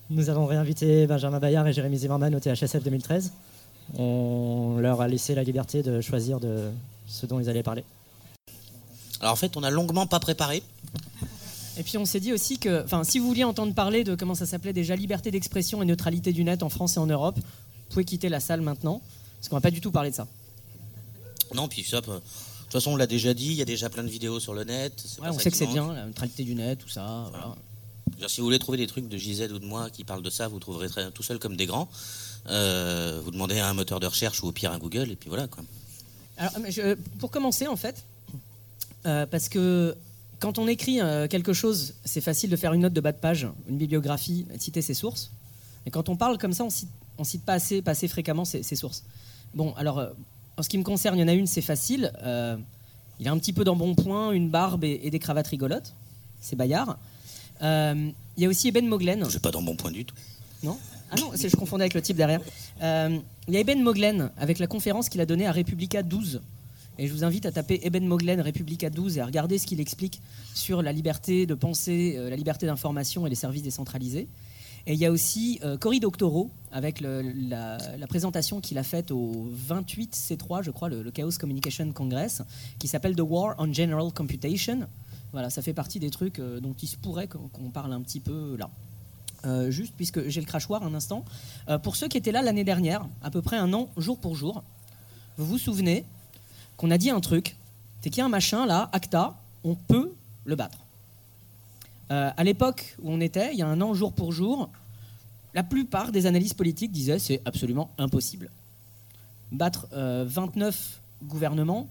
Nous avons réinvité Benjamin Bayard et Jérémy Zimmerman au THSF 2013. On leur a laissé la liberté de choisir de ce dont ils allaient parler. Alors en fait, on n'a longuement pas préparé. Et puis on s'est dit aussi que, si vous vouliez entendre parler de comment ça s'appelait déjà, liberté d'expression et neutralité du net en France et en Europe, vous pouvez quitter la salle maintenant, parce qu'on va pas du tout parler de ça. Non, puis ça, de toute façon, on l'a déjà dit, il y a déjà plein de vidéos sur le net. Ouais, on sait que c'est bien, la neutralité du net, tout ça. Voilà. Si vous voulez trouver des trucs de JZ ou de moi qui parlent de ça, vous trouverez tout seul comme des grands. Vous demandez à un moteur de recherche ou au pire un Google, et puis voilà, quoi. Alors, pour commencer, en fait, parce que quand on écrit quelque chose, c'est facile de faire une note de bas de page, une bibliographie, de citer ses sources. Et quand on parle comme ça, on cite pas assez fréquemment ses sources. Bon, alors, en ce qui me concerne, il y en a une, c'est facile. Il a un petit peu d'embonpoint, une barbe et des cravates rigolotes. C'est Bayard. Il y a aussi Eben Moglen. J'ai pas d'embonpoint du tout. Non ? Ah non, je confondais avec le type derrière. Il y a Eben Moglen avec la conférence qu'il a donnée à Republica 12. Et je vous invite à taper Eben Moglen Republica 12 et à regarder ce qu'il explique sur la liberté de pensée, la liberté d'information et les services décentralisés. Et il y a aussi Cory Doctorow avec la présentation qu'il a faite au 28 C3, je crois, le Chaos Communication Congress, qui s'appelle The War on General Computation. Voilà, ça fait partie des trucs dont il se pourrait qu'on parle un petit peu là. Juste, puisque j'ai le crachoir un instant. Pour ceux qui étaient là l'année dernière, à peu près un an, jour pour jour, vous vous souvenez qu'on a dit un truc, c'est qu'il y a un machin là, ACTA, on peut le battre. À l'époque où on était, il y a un an, jour pour jour, la plupart des analystes politiques disaient c'est absolument impossible. Battre 39 gouvernements,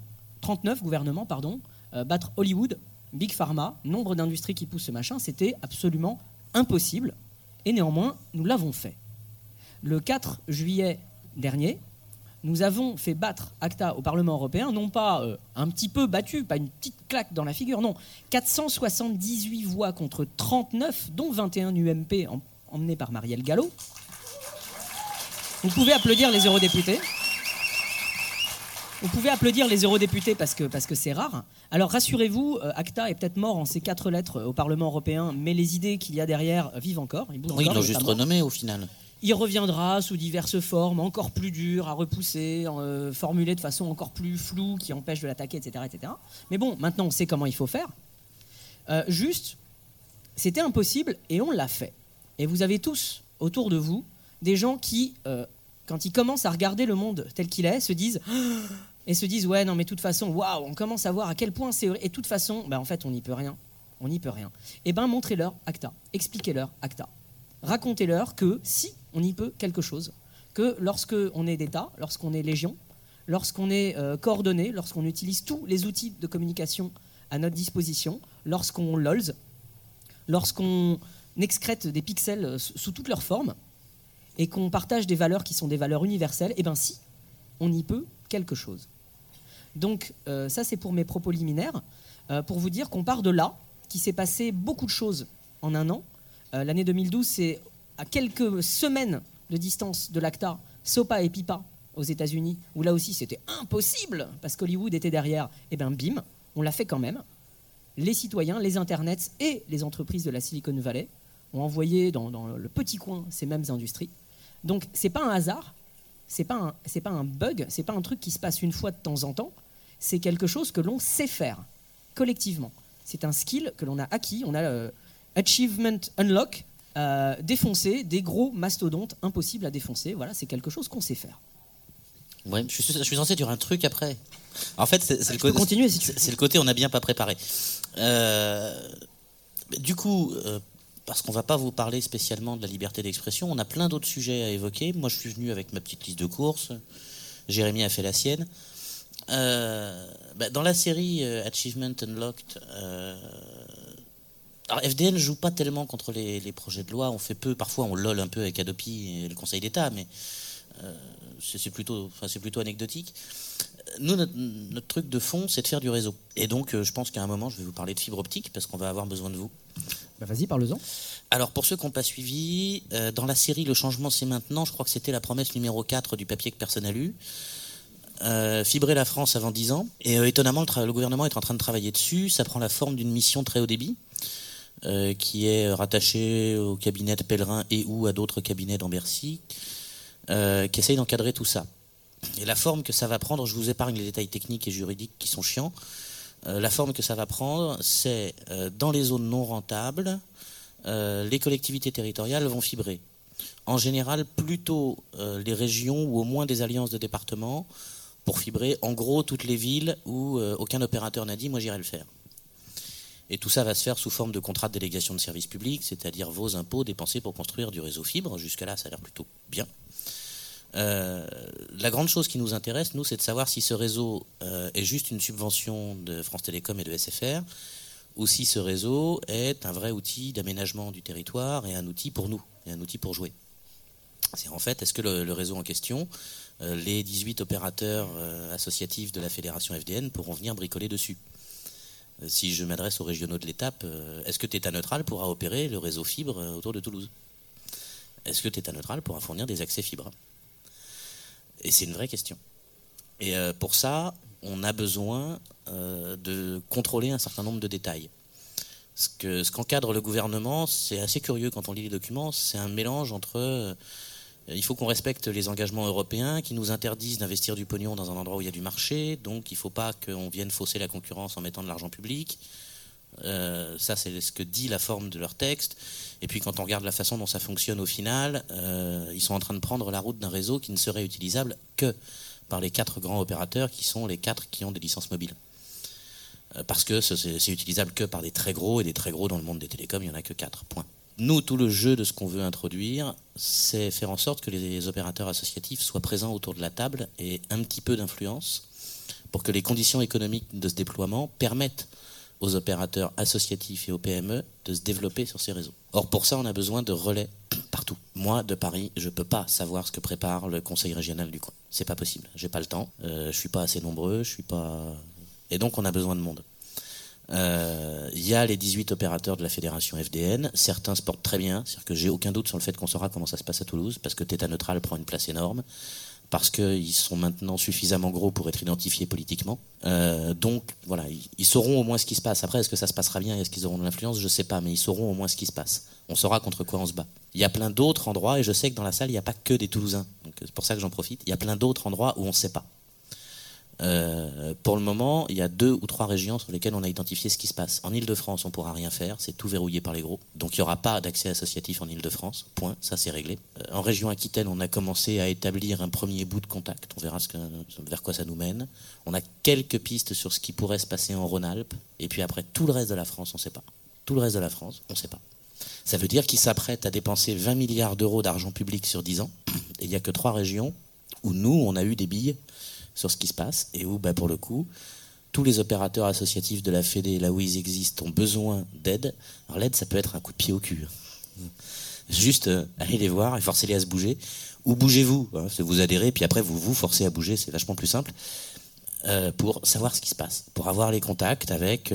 battre Hollywood, Big Pharma, nombre d'industries qui poussent ce machin, c'était absolument impossible. Et néanmoins, nous l'avons fait. Le 4 juillet dernier, nous avons fait battre ACTA au Parlement européen, non pas un petit peu battu, pas une petite claque dans la figure, non. 478 voix contre 39, dont 21 UMP emmenés par Marielle Gallo. Vous pouvez applaudir les eurodéputés. Vous pouvez applaudir les eurodéputés parce que c'est rare. Alors rassurez-vous, ACTA est peut-être mort en ces 4 lettres au Parlement européen, mais les idées qu'il y a derrière vivent encore. Ils l'ont juste renommé au final. Il reviendra sous diverses formes, encore plus dures à repousser, formulées de façon encore plus floue, qui empêche de l'attaquer, etc., etc. Mais bon, maintenant on sait comment il faut faire. Juste, c'était impossible et on l'a fait. Et vous avez tous autour de vous des gens qui, quand ils commencent à regarder le monde tel qu'il est, se disent ouais, non mais de toute façon, waouh, on commence à voir à quel point c'est... Et de toute façon, en fait, on n'y peut rien. On n'y peut rien. Eh bien, montrez-leur ACTA. Expliquez-leur ACTA. Racontez-leur que si on y peut quelque chose, que lorsqu'on est d'État, lorsqu'on est légion, lorsqu'on est coordonné, lorsqu'on utilise tous les outils de communication à notre disposition, lorsqu'on LOLs, lorsqu'on excrète des pixels sous toutes leurs formes et qu'on partage des valeurs qui sont des valeurs universelles, eh bien si, on y peut quelque chose. Donc ça c'est pour mes propos liminaires, pour vous dire qu'on part de là, qu'il s'est passé beaucoup de choses en un an. L'année 2012, c'est à quelques semaines de distance de l'ACTA, SOPA et PIPA aux États-Unis, où là aussi c'était impossible parce qu'Hollywood était derrière. Et bien bim, on l'a fait quand même. Les citoyens, les internets et les entreprises de la Silicon Valley ont envoyé dans le petit coin ces mêmes industries. Donc c'est pas un hasard, c'est pas un bug, c'est pas un truc qui se passe une fois de temps en temps. C'est quelque chose que l'on sait faire collectivement. C'est un skill que l'on a acquis. On a Achievement Unlock, défoncer des gros mastodontes impossibles à défoncer. Voilà, c'est quelque chose qu'on sait faire. Ouais, je suis censé dire un truc après. En fait, c'est le côté. Continuer si tu veux. C'est le côté on n'a bien pas préparé. Du coup, parce qu'on va pas vous parler spécialement de la liberté d'expression, on a plein d'autres sujets à évoquer. Moi, je suis venu avec ma petite liste de courses. Jérémy a fait la sienne. Dans la série Achievement Unlocked, alors FDN joue pas tellement contre les projets de loi. On fait peu, parfois on lol un peu avec Adopi et le Conseil d'État, mais c'est plutôt anecdotique. Nous, notre truc de fond, c'est de faire du réseau. Et donc, je pense qu'à un moment, je vais vous parler de fibre optique parce qu'on va avoir besoin de vous. Vas-y, parle-en. Alors, pour ceux qui n'ont pas suivi, dans la série Le changement, c'est maintenant, je crois que c'était la promesse numéro 4 du papier que personne n'a lu. Fibrer la France avant 10 ans. Et étonnamment, le gouvernement est en train de travailler dessus. Ça prend la forme d'une mission très haut débit. qui est rattaché au cabinet de Pellerin et ou à d'autres cabinets dans Bercy, qui essaye d'encadrer tout ça. Et la forme que ça va prendre, je vous épargne les détails techniques et juridiques qui sont chiants, la forme que ça va prendre, c'est dans les zones non rentables, les collectivités territoriales vont fibrer. En général, plutôt les régions ou au moins des alliances de départements pour fibrer, en gros, toutes les villes où aucun opérateur n'a dit « moi j'irai le faire ». Et tout ça va se faire sous forme de contrat de délégation de service public, c'est-à-dire vos impôts dépensés pour construire du réseau fibre. Jusque-là, ça a l'air plutôt bien. La grande chose qui nous intéresse, nous, c'est de savoir si ce réseau est juste une subvention de France Télécom et de SFR, ou si ce réseau est un vrai outil d'aménagement du territoire et un outil pour nous, et un outil pour jouer. C'est en fait, est-ce que le réseau en question, les 18 opérateurs associatifs de la fédération FDN pourront venir bricoler dessus? Si je m'adresse aux régionaux de l'étape, est-ce que Téta Neutral pourra opérer le réseau fibre autour de Toulouse? Est-ce que Téta Neutral pourra fournir des accès fibres? Et c'est une vraie question. Et pour ça, on a besoin de contrôler un certain nombre de détails. Ce qu'encadre le gouvernement, c'est assez curieux quand on lit les documents, c'est un mélange entre... il faut qu'on respecte les engagements européens qui nous interdisent d'investir du pognon dans un endroit où il y a du marché, donc il ne faut pas qu'on vienne fausser la concurrence en mettant de l'argent public. Ça, c'est ce que dit la forme de leur texte. Et puis quand on regarde la façon dont ça fonctionne au final, ils sont en train de prendre la route d'un réseau qui ne serait utilisable que par les 4 grands opérateurs qui sont les 4 qui ont des licences mobiles. Parce que c'est utilisable que par des très gros, et des très gros dans le monde des télécoms, il n'y en a que 4, point. Nous, tout le jeu de ce qu'on veut introduire, c'est faire en sorte que les opérateurs associatifs soient présents autour de la table et un petit peu d'influence pour que les conditions économiques de ce déploiement permettent aux opérateurs associatifs et aux PME de se développer sur ces réseaux. Or, pour ça, on a besoin de relais partout. Moi, de Paris, je ne peux pas savoir ce que prépare le conseil régional du coin. C'est pas possible. J'ai pas le temps. Je suis pas assez nombreux. Je suis pas... Et donc, on a besoin de monde. Il y a les 18 opérateurs de la fédération FDN. Certains se portent très bien. C'est-à-dire que j'ai aucun doute sur le fait qu'on saura comment ça se passe à Toulouse, parce que Téta Neutral prend une place énorme, parce qu'ils sont maintenant suffisamment gros pour être identifiés politiquement. Donc, voilà, ils sauront au moins ce qui se passe. Après, est-ce que ça se passera bien? Est-ce qu'ils auront de l'influence? Je ne sais pas, mais ils sauront au moins ce qui se passe. On saura contre quoi on se bat. Il y a plein d'autres endroits, et je sais que dans la salle, il n'y a pas que des Toulousains. Donc, c'est pour ça que j'en profite. Il y a plein d'autres endroits où on ne sait pas. Pour le moment, il y a 2 ou 3 régions sur lesquelles on a identifié ce qui se passe. En Ile-de-France, on ne pourra rien faire, c'est tout verrouillé par les gros. Donc il n'y aura pas d'accès associatif en Ile-de-France, point, ça c'est réglé. En région Aquitaine, on a commencé à établir un premier bout de contact, on verra vers quoi ça nous mène. On a quelques pistes sur ce qui pourrait se passer en Rhône-Alpes, et puis après tout le reste de la France, on ne sait pas. Tout le reste de la France, on ne sait pas. Ça veut dire qu'ils s'apprêtent à dépenser 20 milliards d'euros d'argent public sur 10 ans, et il n'y a que 3 régions où nous, on a eu des billes sur ce qui se passe, et où, pour le coup, tous les opérateurs associatifs de la Fédé, là où ils existent, ont besoin d'aide. Alors l'aide, ça peut être un coup de pied au cul. Juste, allez les voir et forcez-les à se bouger. Ou bougez-vous, hein, vous adhérez, puis après vous forcez à bouger, c'est vachement plus simple, pour savoir ce qui se passe, pour avoir les contacts avec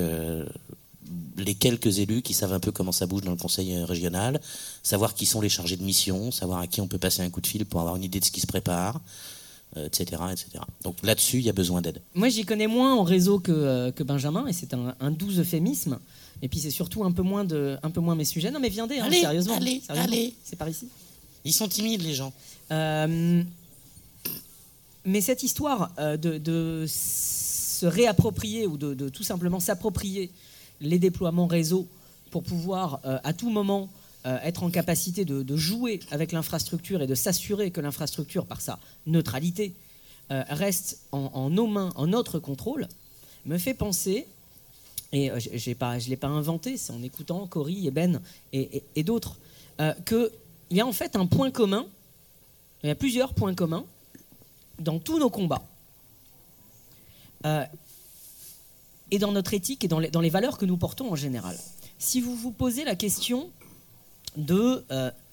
les quelques élus qui savent un peu comment ça bouge dans le conseil régional, savoir qui sont les chargés de mission, savoir à qui on peut passer un coup de fil pour avoir une idée de ce qui se prépare, etc., etc. Donc là-dessus, il y a besoin d'aide. Moi, j'y connais moins en réseau que Benjamin, et c'est un doux euphémisme. Et puis c'est surtout un peu moins mes sujets. Non, mais viendez, allez, sérieusement. Allez. C'est par ici. Ils sont timides, les gens. Mais cette histoire de se réapproprier ou de tout simplement s'approprier les déploiements réseau pour pouvoir à tout moment être en capacité de jouer avec l'infrastructure et de s'assurer que l'infrastructure, par sa neutralité, reste en nos mains, en notre contrôle, me fait penser, et je ne l'ai pas inventé, c'est en écoutant Cory et Ben et d'autres, qu'il y a en fait un point commun, il y a plusieurs points communs dans tous nos combats, et dans notre éthique et dans les valeurs que nous portons en général. Si vous vous posez la question de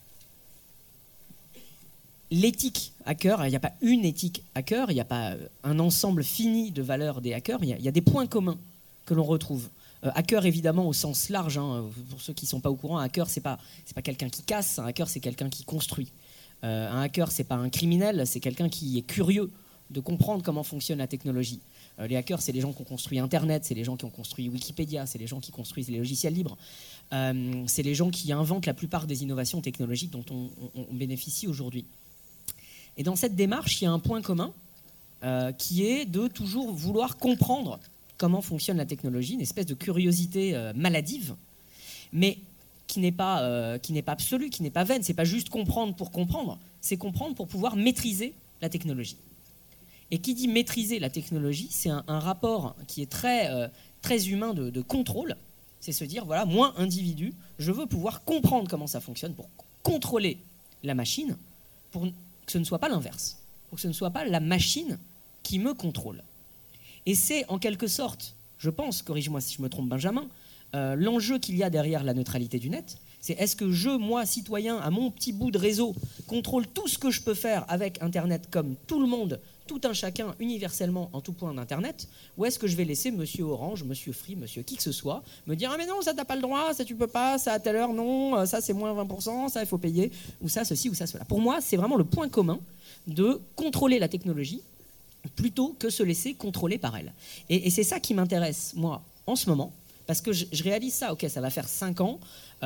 l'éthique hacker, il n'y a pas une éthique hacker, il n'y a pas un ensemble fini de valeurs des hackers, il y a des points communs que l'on retrouve. Hacker évidemment au sens large, hein, pour ceux qui ne sont pas au courant, un hacker c'est pas quelqu'un qui casse, un hacker c'est quelqu'un qui construit. Un hacker c'est pas un criminel, c'est quelqu'un qui est curieux de comprendre comment fonctionne la technologie. Les hackers, c'est les gens qui ont construit Internet, c'est les gens qui ont construit Wikipédia, c'est les gens qui construisent les logiciels libres, c'est les gens qui inventent la plupart des innovations technologiques dont on bénéficie aujourd'hui. Et dans cette démarche, il y a un point commun qui est de toujours vouloir comprendre comment fonctionne la technologie, une espèce de curiosité maladive, mais qui n'est pas absolue, qui n'est pas vaine. C'est pas juste comprendre pour comprendre, c'est comprendre pour pouvoir maîtriser la technologie. Et qui dit maîtriser la technologie, c'est un rapport qui est très humain de contrôle. C'est se dire, voilà, moi, individu, je veux pouvoir comprendre comment ça fonctionne pour contrôler la machine, pour que ce ne soit pas l'inverse, pour que ce ne soit pas la machine qui me contrôle. Et c'est en quelque sorte, je pense, corrige-moi si je me trompe Benjamin, l'enjeu qu'il y a derrière la neutralité du net, c'est est-ce que je, moi, citoyen, à mon petit bout de réseau, contrôle tout ce que je peux faire avec Internet comme tout le monde, tout un chacun, universellement, en tout point d'Internet, ou est-ce que je vais laisser monsieur Orange, monsieur Free, monsieur qui que ce soit, me dire « Ah mais non, ça t'as pas le droit, ça tu peux pas, ça à telle heure, non, ça c'est moins 20%, ça il faut payer, ou ça ceci, ou ça cela ». Pour moi, c'est vraiment le point commun de contrôler la technologie plutôt que se laisser contrôler par elle. Et c'est ça qui m'intéresse, moi, en ce moment, parce que je réalise ça, ok, ça va faire 5 ans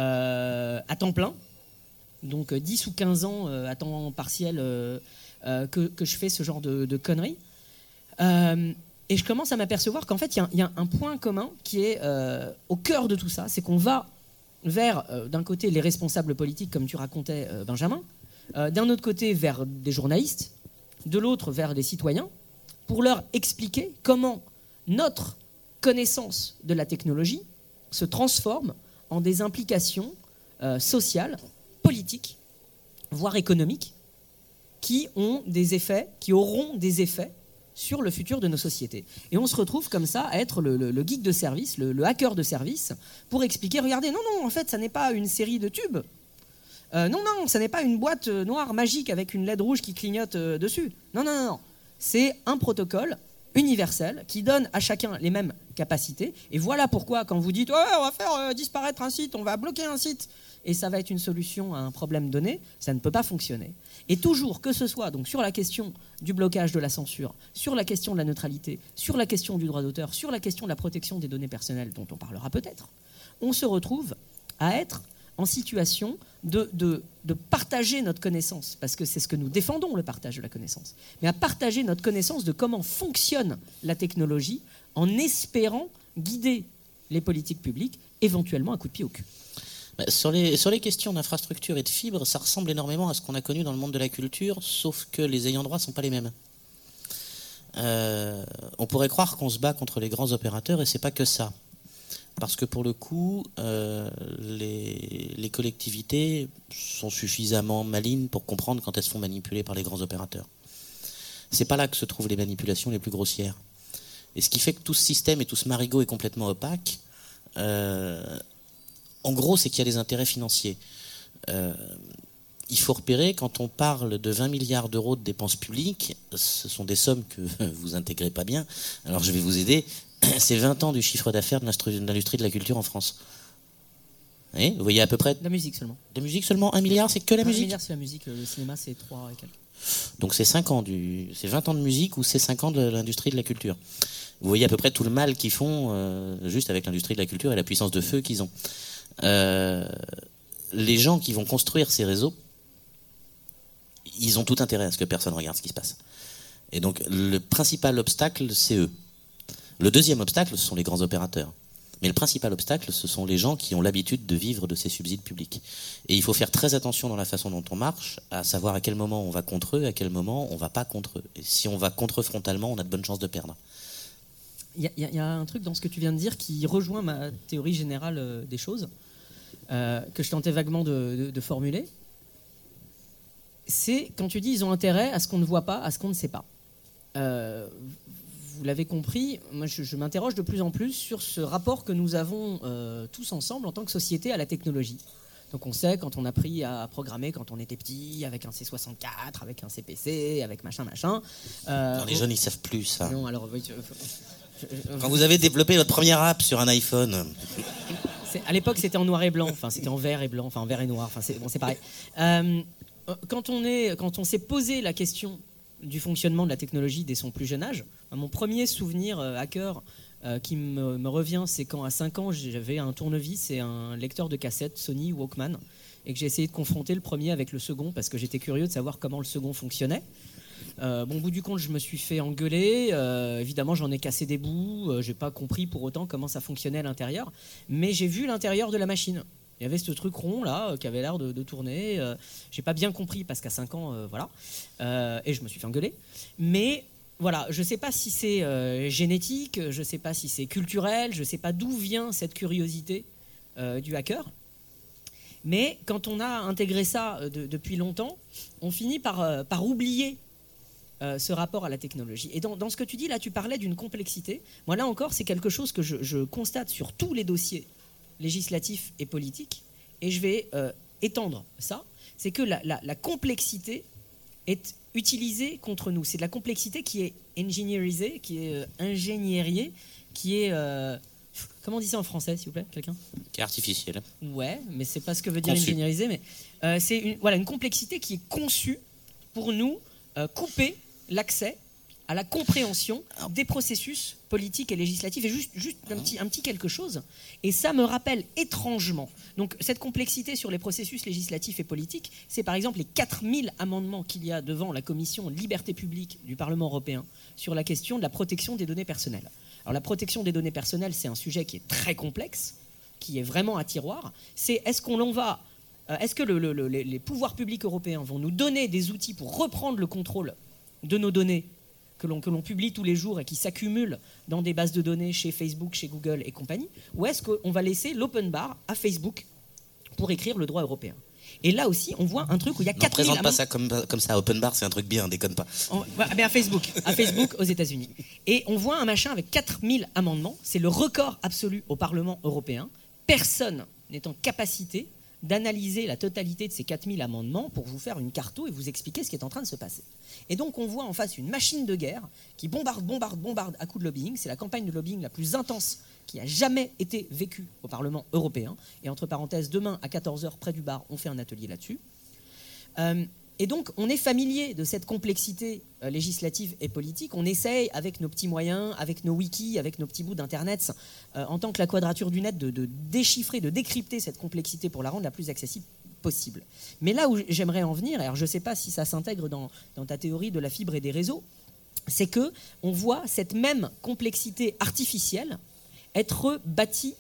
à temps plein, donc 10 ou 15 ans à temps partiel que je fais ce genre de conneries. Et je commence à m'apercevoir qu'en fait, il y a un point commun qui est au cœur de tout ça, c'est qu'on va vers, d'un côté, les responsables politiques, comme tu racontais, Benjamin, d'un autre côté, vers des journalistes, de l'autre, vers des citoyens, pour leur expliquer comment notre connaissance de la technologie se transforme en des implications sociales, politiques, voire économiques, qui auront des effets sur le futur de nos sociétés. Et on se retrouve comme ça à être le geek de service, le hacker de service, pour expliquer, regardez, non, en fait, ça n'est pas une série de tubes. Non, ça n'est pas une boîte noire magique avec une LED rouge qui clignote dessus. Non. C'est un protocole universel qui donne à chacun les mêmes capacités. Et voilà pourquoi, quand vous dites « on va faire disparaître un site, on va bloquer un site », et ça va être une solution à un problème donné, ça ne peut pas fonctionner. Et toujours, que ce soit donc sur la question du blocage de la censure, sur la question de la neutralité, sur la question du droit d'auteur, sur la question de la protection des données personnelles, dont on parlera peut-être, on se retrouve à être en situation de partager notre connaissance, parce que c'est ce que nous défendons, le partage de la connaissance, mais à partager notre connaissance de comment fonctionne la technologie en espérant guider les politiques publiques, éventuellement à coup de pied au cul. Sur les questions d'infrastructure et de fibres, ça ressemble énormément à ce qu'on a connu dans le monde de la culture, sauf que les ayants droit ne sont pas les mêmes. On pourrait croire qu'on se bat contre les grands opérateurs, et c'est pas que ça. Parce que pour le coup, les collectivités sont suffisamment malines pour comprendre quand elles se font manipuler par les grands opérateurs. C'est pas là que se trouvent les manipulations les plus grossières. Et ce qui fait que tout ce système et tout ce marigot est complètement opaque, en gros, c'est qu'il y a des intérêts financiers. Il faut repérer, quand on parle de 20 milliards d'euros de dépenses publiques, ce sont des sommes que vous intégrez pas bien, alors je vais vous aider. C'est 20 ans du chiffre d'affaires de l'industrie de la culture en France. Vous voyez à peu près... La musique seulement. La musique seulement, 1 milliard, c'est que la musique ? 1 milliard, c'est la musique, le cinéma, c'est 3 et quelques. Donc c'est 5 ans c'est 20 ans de musique ou c'est 5 ans de l'industrie de la culture. Vous voyez à peu près tout le mal qu'ils font juste avec l'industrie de la culture et la puissance de feu qu'ils ont. Les gens qui vont construire ces réseaux, ils ont tout intérêt à ce que personne regarde ce qui se passe. Et donc le principal obstacle, c'est eux. Le deuxième obstacle, ce sont les grands opérateurs. Mais le principal obstacle, ce sont les gens qui ont l'habitude de vivre de ces subsides publics. Et il faut faire très attention dans la façon dont on marche, à savoir à quel moment on va contre eux, à quel moment on ne va pas contre eux. Et si on va contre eux frontalement, on a de bonnes chances de perdre. Il y a un truc dans ce que tu viens de dire qui rejoint ma théorie générale des choses, que je tentais vaguement de formuler. C'est quand tu dis ils ont intérêt à ce qu'on ne voit pas, à ce qu'on ne sait pas. Vous l'avez compris, moi je m'interroge de plus en plus sur ce rapport que nous avons tous ensemble en tant que société à la technologie. Donc on sait, quand on a appris à programmer quand on était petit, avec un C64, avec un CPC, avec machin. Les jeunes, ils savent plus ça. Non, alors... Quand vous avez développé votre première app sur un iPhone... À l'époque, c'était en noir et blanc, enfin c'était en vert et blanc, enfin en vert et noir, enfin c'est pareil. Quand on s'est posé la question du fonctionnement de la technologie dès son plus jeune âge. Mon premier souvenir hacker qui me revient, c'est quand à 5 ans, j'avais un tournevis et un lecteur de cassette Sony Walkman, et que j'ai essayé de confronter le premier avec le second parce que j'étais curieux de savoir comment le second fonctionnait. Au bout du compte, je me suis fait engueuler. Évidemment, j'en ai cassé des bouts. J'ai pas compris pour autant comment ça fonctionnait à l'intérieur, mais j'ai vu l'intérieur de la machine. Il y avait ce truc rond là qui avait l'air de tourner. J'ai pas bien compris parce qu'à 5 ans, voilà. Et je me suis fait engueuler. Mais voilà, je sais pas si c'est génétique, je sais pas si c'est culturel, je sais pas d'où vient cette curiosité du hacker. Mais quand on a intégré ça depuis longtemps, on finit par oublier ce rapport à la technologie. Et dans ce que tu dis là, tu parlais d'une complexité. Moi là encore, c'est quelque chose que je constate sur tous les dossiers législatifs et politiques, et je vais étendre ça. C'est que la complexité est utilisée contre nous. C'est de la complexité qui est ingénierisée, qui est ingénieriée, qui est... comment on dit ça en français, s'il vous plaît, quelqu'un ? Qui est artificiel. Ouais, mais c'est pas ce que veut dire ingénierisé, mais c'est une complexité qui est conçue pour nous couper l'accès à la compréhension des processus politiques et législatifs. Et juste un petit quelque chose, et ça me rappelle étrangement. Donc cette complexité sur les processus législatifs et politiques, c'est par exemple les 4000 amendements qu'il y a devant la commission Liberté publique du Parlement européen sur la question de la protection des données personnelles. Alors la protection des données personnelles, c'est un sujet qui est très complexe, qui est vraiment à tiroir. C'est est-ce que les pouvoirs publics européens vont nous donner des outils pour reprendre le contrôle de nos données que l'on publie tous les jours et qui s'accumulent dans des bases de données chez Facebook, chez Google et compagnie, ou est-ce qu'on va laisser l'open bar à Facebook pour écrire le droit européen ? Et là aussi, on voit un truc où il y a 4000... Ne présente pas ça comme ça, open bar, c'est un truc bien, déconne pas. À Facebook aux États-Unis. Et on voit un machin avec 4000 amendements, c'est le record absolu au Parlement européen. Personne n'est en capacité d'analyser la totalité de ces 4000 amendements pour vous faire une carto et vous expliquer ce qui est en train de se passer. Et donc on voit en face une machine de guerre qui bombarde à coups de lobbying. C'est la campagne de lobbying la plus intense qui a jamais été vécue au Parlement européen. Et entre parenthèses, demain à 14h près du bar, on fait un atelier là-dessus. Et donc on est familier de cette complexité législative et politique. On essaye avec nos petits moyens, avec nos wikis, avec nos petits bouts d'internet, en tant que la quadrature du net, de déchiffrer, de décrypter cette complexité pour la rendre la plus accessible possible. Mais là où j'aimerais en venir, alors je ne sais pas si ça s'intègre dans ta théorie de la fibre et des réseaux, c'est que on voit cette même complexité artificielle être bâtie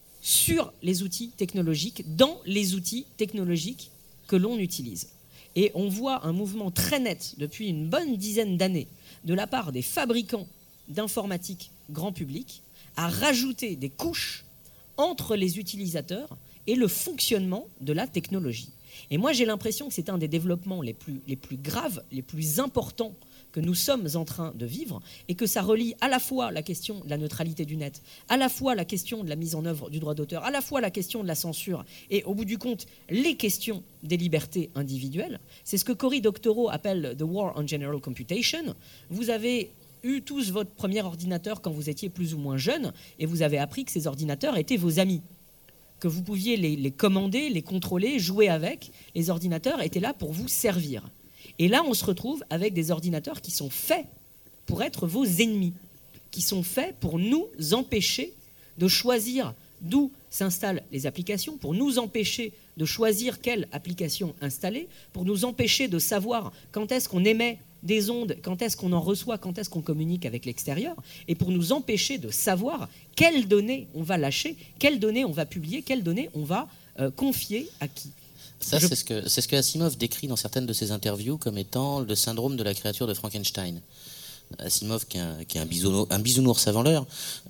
sur les outils technologiques, dans les outils technologiques que l'on utilise. Et on voit un mouvement très net depuis une bonne dizaine d'années de la part des fabricants d'informatique grand public à rajouter des couches entre les utilisateurs et le fonctionnement de la technologie. Et moi, j'ai l'impression que c'est un des développements les plus graves, les plus importants que nous sommes en train de vivre, et que ça relie à la fois la question de la neutralité du net, à la fois la question de la mise en œuvre du droit d'auteur, à la fois la question de la censure, et au bout du compte, les questions des libertés individuelles. C'est ce que Cory Doctorow appelle « the war on general computation ». Vous avez eu tous votre premier ordinateur quand vous étiez plus ou moins jeune, et vous avez appris que ces ordinateurs étaient vos amis, que vous pouviez les commander, les contrôler, jouer avec. Les ordinateurs étaient là pour vous servir. Et là, on se retrouve avec des ordinateurs qui sont faits pour être vos ennemis, qui sont faits pour nous empêcher de choisir d'où s'installent les applications, pour nous empêcher de choisir quelle application installer, pour nous empêcher de savoir quand est-ce qu'on émet des ondes, quand est-ce qu'on en reçoit, quand est-ce qu'on communique avec l'extérieur, et pour nous empêcher de savoir quelles données on va lâcher, quelles données on va publier, quelles données on va confier à qui. Ça, c'est ce que Asimov décrit dans certaines de ses interviews comme étant le syndrome de la créature de Frankenstein. Asimov, qui est un bisounours avant l'heure,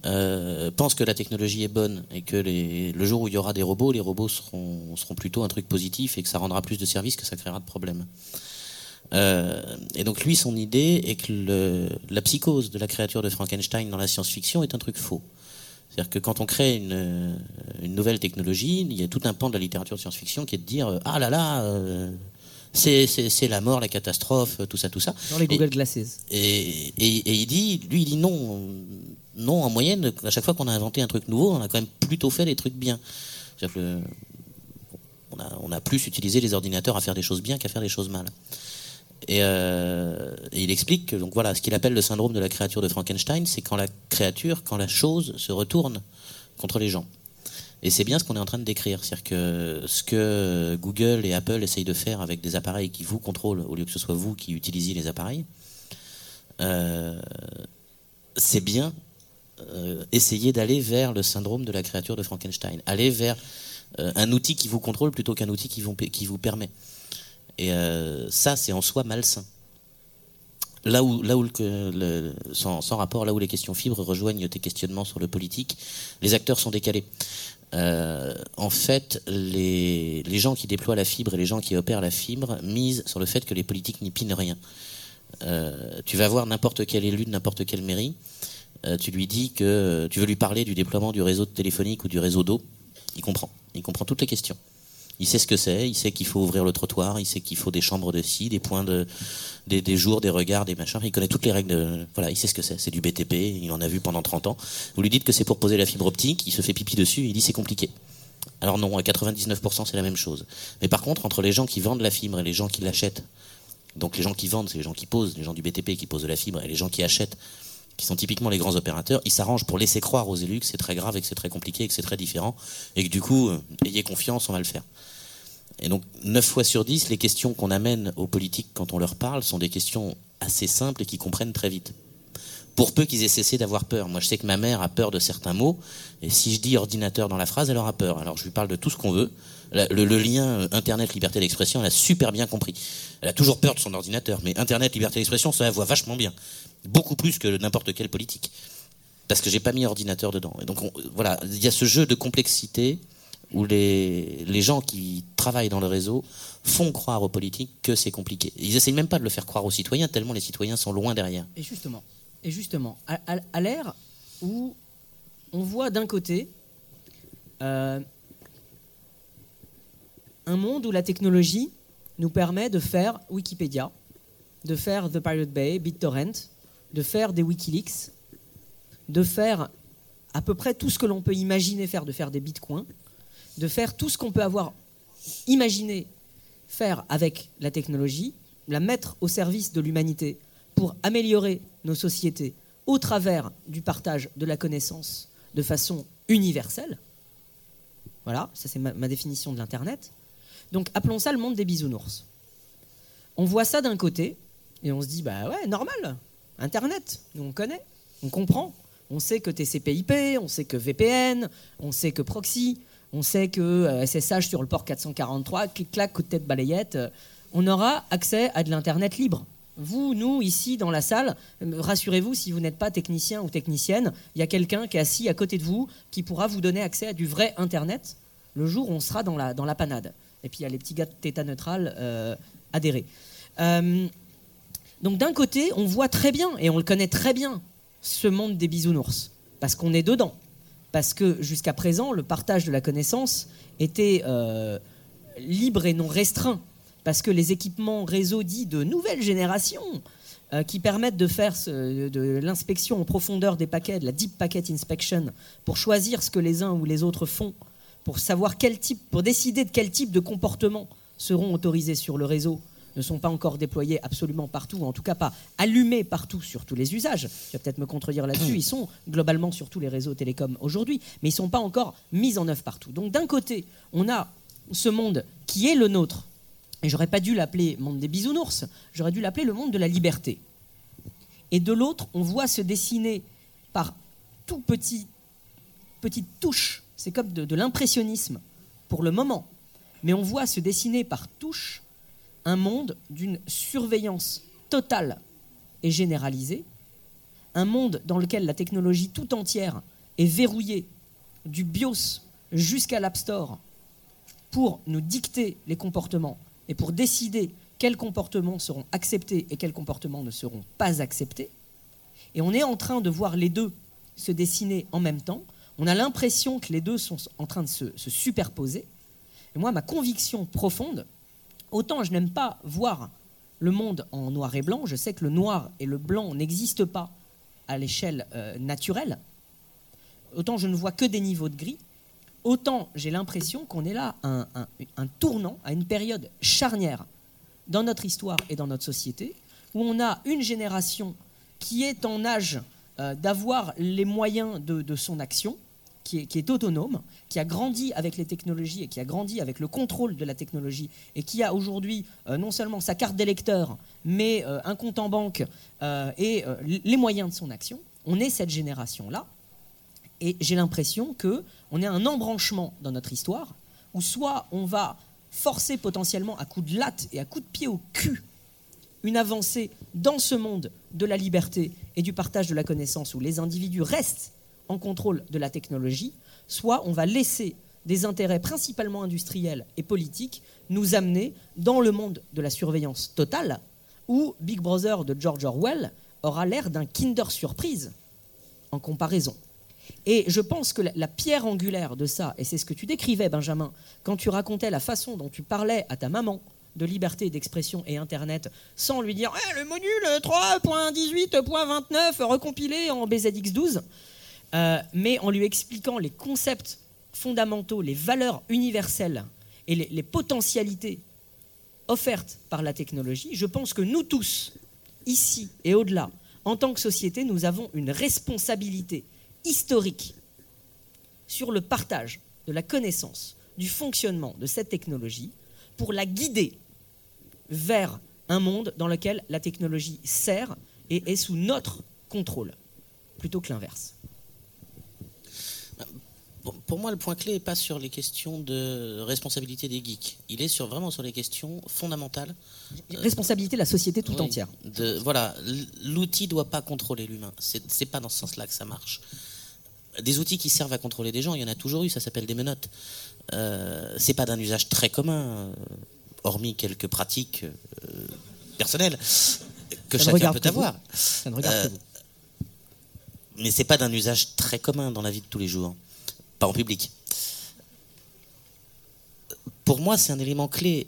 pense que la technologie est bonne et que le jour où il y aura des robots, les robots seront plutôt un truc positif et que ça rendra plus de services que ça créera de problèmes. Et donc lui, son idée est que la psychose de la créature de Frankenstein dans la science-fiction est un truc faux. C'est-à-dire que quand on crée une nouvelle technologie, il y a tout un pan de la littérature de science-fiction qui est de dire ah là là, c'est la mort, la catastrophe, tout ça. Dans les Google Glasses. Et il dit non, en moyenne, à chaque fois qu'on a inventé un truc nouveau, on a quand même plutôt fait des trucs bien. C'est-à-dire que on a plus utilisé les ordinateurs à faire des choses bien qu'à faire des choses mal. Et il explique que donc voilà, ce qu'il appelle le syndrome de la créature de Frankenstein, c'est quand la chose se retourne contre les gens. Et c'est bien ce qu'on est en train de décrire, c'est-à-dire que ce que Google et Apple essayent de faire avec des appareils qui vous contrôlent au lieu que ce soit vous qui utilisiez les appareils, c'est bien essayer d'aller vers le syndrome de la créature de Frankenstein, aller vers un outil qui vous contrôle plutôt qu'un outil qui vous permet. Et ça, c'est en soi malsain. Sans rapport, là où les questions fibres rejoignent tes questionnements sur le politique, les acteurs sont décalés. En fait, les gens qui déploient la fibre et les gens qui opèrent la fibre misent sur le fait que les politiques n'y pinent rien. Tu vas voir n'importe quel élu de n'importe quelle mairie, tu lui dis que tu veux lui parler du déploiement du réseau téléphonique ou du réseau d'eau, il comprend toutes les questions. Il sait ce que c'est, il sait qu'il faut ouvrir le trottoir, il sait qu'il faut des chambres de scie, des points des jours, des regards, des machins. Il connaît toutes les règles. Voilà, il sait ce que c'est. C'est du BTP, il en a vu pendant 30 ans. Vous lui dites que c'est pour poser la fibre optique, il se fait pipi dessus, il dit c'est compliqué. Alors non, à 99% c'est la même chose. Mais par contre, entre les gens qui vendent la fibre et les gens qui l'achètent, donc les gens qui vendent, c'est les gens qui posent, les gens du BTP qui posent de la fibre, et les gens qui achètent, qui sont typiquement les grands opérateurs, ils s'arrangent pour laisser croire aux élus que c'est très grave et que c'est très compliqué et que c'est très différent, et que du coup, ayez confiance, on va le faire. Et donc, 9 fois sur 10, les questions qu'on amène aux politiques quand on leur parle sont des questions assez simples et qu'ils comprennent très vite. Pour peu qu'ils aient cessé d'avoir peur. Moi, je sais que ma mère a peur de certains mots, et si je dis ordinateur dans la phrase, elle aura peur. Alors, je lui parle de tout ce qu'on veut. Le lien Internet, liberté d'expression, elle a super bien compris. Elle a toujours peur de son ordinateur, mais Internet, liberté d'expression, ça la voit vachement bien. Beaucoup plus que n'importe quelle politique. Parce que j'ai pas mis ordinateur dedans. Et donc, voilà, il y a ce jeu de complexité où les gens qui travaillent dans le réseau font croire aux politiques que c'est compliqué. Ils essayent même pas de le faire croire aux citoyens, tellement les citoyens sont loin derrière. Et justement, à l'ère où on voit d'un côté un monde où la technologie nous permet de faire Wikipédia, de faire The Pirate Bay, BitTorrent, de faire des Wikileaks, de faire à peu près tout ce que l'on peut imaginer faire, de faire des bitcoins, de faire tout ce qu'on peut avoir imaginé faire avec la technologie, la mettre au service de l'humanité pour améliorer nos sociétés au travers du partage de la connaissance de façon universelle. Voilà, ça c'est ma définition de l'Internet. Donc appelons ça le monde des bisounours. On voit ça d'un côté et on se dit, bah ouais, normal, Internet, nous on connaît, on comprend. On sait que TCP/IP, on sait que VPN, on sait que proxy, on sait que SSH sur le port 443, clic-clac, coup de tête balayette, on aura accès à de l'Internet libre. Vous, nous, ici, dans la salle, rassurez-vous, si vous n'êtes pas technicien ou technicienne, il y a quelqu'un qui est assis à côté de vous qui pourra vous donner accès à du vrai Internet le jour où on sera dans la panade. Et puis, il y a les petits gars de Theta Neutral adhérés. Donc, d'un côté, on voit très bien, et on le connaît très bien, ce monde des bisounours, parce qu'on est dedans. Parce que jusqu'à présent, le partage de la connaissance était libre et non restreint. Parce que les équipements réseau dits de nouvelle génération, qui permettent de faire de l'inspection en profondeur des paquets, de la Deep Packet Inspection, pour choisir ce que les uns ou les autres font, pour savoir pour décider de quel type de comportement seront autorisés sur le réseau, ne sont pas encore déployés absolument partout, ou en tout cas pas allumés partout sur tous les usages. Tu vas peut-être me contredire là-dessus. Ils sont globalement sur tous les réseaux télécoms aujourd'hui, mais ils ne sont pas encore mis en œuvre partout. Donc d'un côté, on a ce monde qui est le nôtre, et j'aurais pas dû l'appeler monde des bisounours, j'aurais dû l'appeler le monde de la liberté. Et de l'autre, on voit se dessiner par tout petites touches, c'est comme de l'impressionnisme pour le moment, mais on voit se dessiner par touches un monde d'une surveillance totale et généralisée, un monde dans lequel la technologie tout entière est verrouillée, du BIOS jusqu'à l'App Store, pour nous dicter les comportements et pour décider quels comportements seront acceptés et quels comportements ne seront pas acceptés. Et on est en train de voir les deux se dessiner en même temps. On a l'impression que les deux sont en train de se superposer. Et moi, ma conviction profonde, autant je n'aime pas voir le monde en noir et blanc, je sais que le noir et le blanc n'existent pas à l'échelle naturelle, autant je ne vois que des niveaux de gris, autant j'ai l'impression qu'on est là à un tournant, à une période charnière dans notre histoire et dans notre société, où on a une génération qui est en âge d'avoir les moyens de son action, qui est autonome, qui a grandi avec les technologies et qui a grandi avec le contrôle de la technologie et qui a aujourd'hui non seulement sa carte d'électeur, mais un compte en banque et les moyens de son action. On est cette génération-là et j'ai l'impression qu'on est à un embranchement dans notre histoire où soit on va forcer potentiellement à coups de latte et à coups de pied au cul une avancée dans ce monde de la liberté et du partage de la connaissance où les individus restent en contrôle de la technologie, soit on va laisser des intérêts principalement industriels et politiques nous amener dans le monde de la surveillance totale où Big Brother de George Orwell aura l'air d'un Kinder Surprise en comparaison. Et je pense que la pierre angulaire de ça, et c'est ce que tu décrivais, Benjamin, quand tu racontais la façon dont tu parlais à ta maman de liberté d'expression et Internet, sans lui dire le module 3.18.29 recompilé en BZX12, mais en lui expliquant les concepts fondamentaux, les valeurs universelles et les potentialités offertes par la technologie, je pense que nous tous, ici et au-delà, en tant que société, nous avons une responsabilité historique sur le partage de la connaissance, du fonctionnement de cette technologie pour la guider vers un monde dans lequel la technologie sert et est sous notre contrôle, plutôt que l'inverse. Pour moi, le point clé n'est pas sur les questions de responsabilité des geeks. Il est vraiment sur les questions fondamentales. Responsabilité de la société tout entière. Voilà, l'outil ne doit pas contrôler l'humain. C'est pas dans ce sens-là que ça marche. Des outils qui servent à contrôler des gens, il y en a toujours eu, ça s'appelle des menottes. C'est pas d'un usage très commun, hormis quelques pratiques personnelles que chacun peut avoir. Ça ne regarde que vous. Mais c'est pas d'un usage très commun dans la vie de tous les jours. Pas en public. Pour moi, c'est un élément clé.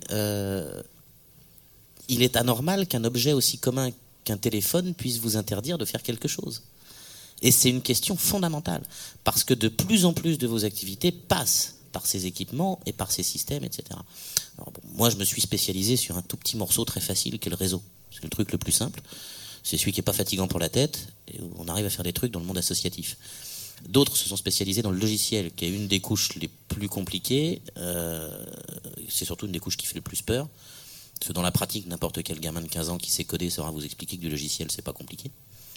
Il est anormal qu'un objet aussi commun qu'un téléphone puisse vous interdire de faire quelque chose. Et c'est une question fondamentale, parce que de plus en plus de vos activités passent par ces équipements et par ces systèmes, etc. Alors, moi, je me suis spécialisé sur un tout petit morceau très facile qu'est le réseau. C'est le truc le plus simple. C'est celui qui n'est pas fatigant pour la tête, et où on arrive à faire des trucs dans le monde associatif. D'autres se sont spécialisés dans le logiciel, qui est une des couches les plus compliquées. C'est surtout une des couches qui fait le plus peur. Parce que dans la pratique, n'importe quel gamin de 15 ans qui sait coder saura vous expliquer que du logiciel, c'est pas compliqué.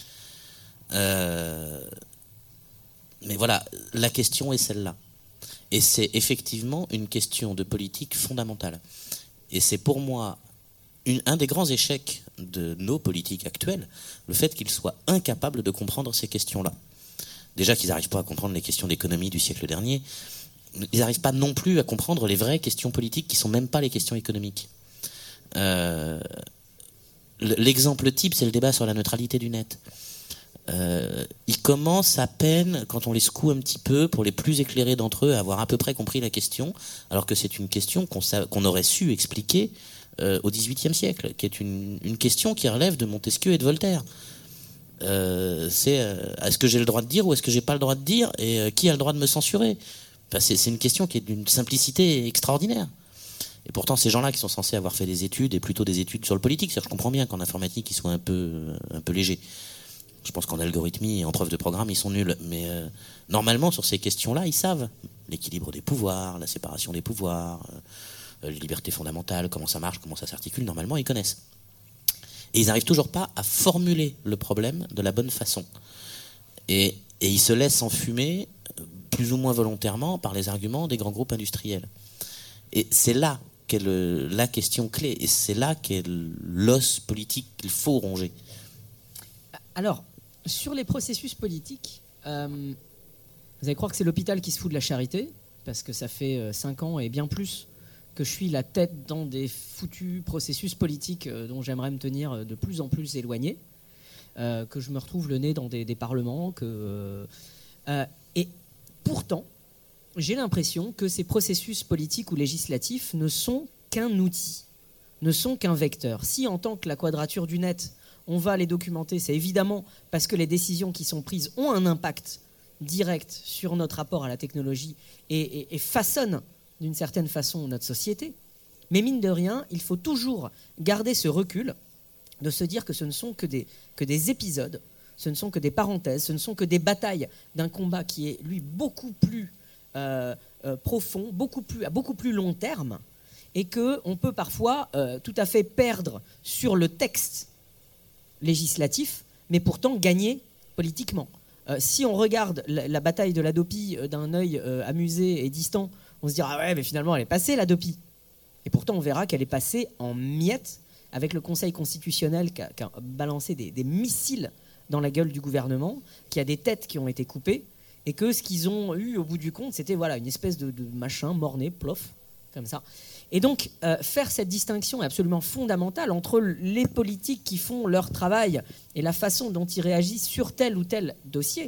Mais voilà, la question est celle-là. Et c'est effectivement une question de politique fondamentale. Et c'est pour moi un des grands échecs de nos politiques actuelles, le fait qu'ils soient incapables de comprendre ces questions-là. Déjà qu'ils n'arrivent pas à comprendre les questions d'économie du siècle dernier, ils n'arrivent pas non plus à comprendre les vraies questions politiques qui ne sont même pas les questions économiques. L'exemple type, c'est le débat sur la neutralité du net. Ils commencent à peine, quand on les secoue un petit peu, pour les plus éclairés d'entre eux, à avoir à peu près compris la question, alors que c'est une question qu'on aurait su expliquer au XVIIIe siècle, qui est une question qui relève de Montesquieu et de Voltaire. Est-ce que j'ai le droit de dire ou est-ce que j'ai pas le droit de dire, et qui a le droit de me censurer? Enfin, c'est une question qui est d'une simplicité extraordinaire. Et pourtant, ces gens-là qui sont censés avoir fait des études, et plutôt des études sur le politique, je comprends bien qu'en informatique, ils soient un peu légers. Je pense qu'en algorithmie et en preuve de programme, ils sont nuls. Mais normalement, sur ces questions-là, ils savent. L'équilibre des pouvoirs, la séparation des pouvoirs, les libertés fondamentales, comment ça marche, comment ça s'articule, normalement, ils connaissent. Et ils n'arrivent toujours pas à formuler le problème de la bonne façon. Et ils se laissent enfumer, plus ou moins volontairement, par les arguments des grands groupes industriels. Et c'est là qu'est la question clé, et c'est là qu'est l'os politique qu'il faut ronger. Alors, sur les processus politiques, vous allez croire que c'est l'hôpital qui se fout de la charité, parce que ça fait 5 ans et bien plus que je suis la tête dans des foutus processus politiques dont j'aimerais me tenir de plus en plus éloigné, que je me retrouve le nez dans des parlements, et pourtant, j'ai l'impression que ces processus politiques ou législatifs ne sont qu'un outil, ne sont qu'un vecteur. Si en tant que la Quadrature du Net, on va les documenter, c'est évidemment parce que les décisions qui sont prises ont un impact direct sur notre rapport à la technologie et façonnent d'une certaine façon notre société. Mais mine de rien, il faut toujours garder ce recul de se dire que ce ne sont que des épisodes, ce ne sont que des parenthèses, ce ne sont que des batailles d'un combat qui est, lui, beaucoup plus profond, à beaucoup plus long terme, et qu'on peut parfois tout à fait perdre sur le texte législatif, mais pourtant gagner politiquement. Si on regarde la bataille de l'Hadopi d'un œil amusé et distant, on se dira ah ouais, mais finalement elle est passée l'Hadopi. Et pourtant on verra qu'elle est passée en miettes avec le Conseil constitutionnel qui a balancé des missiles dans la gueule du gouvernement, qui a des têtes qui ont été coupées, et que ce qu'ils ont eu au bout du compte, c'était voilà, une espèce de machin morné, plof, comme ça. Et donc, faire cette distinction est absolument fondamentale entre les politiques qui font leur travail et la façon dont ils réagissent sur tel ou tel dossier,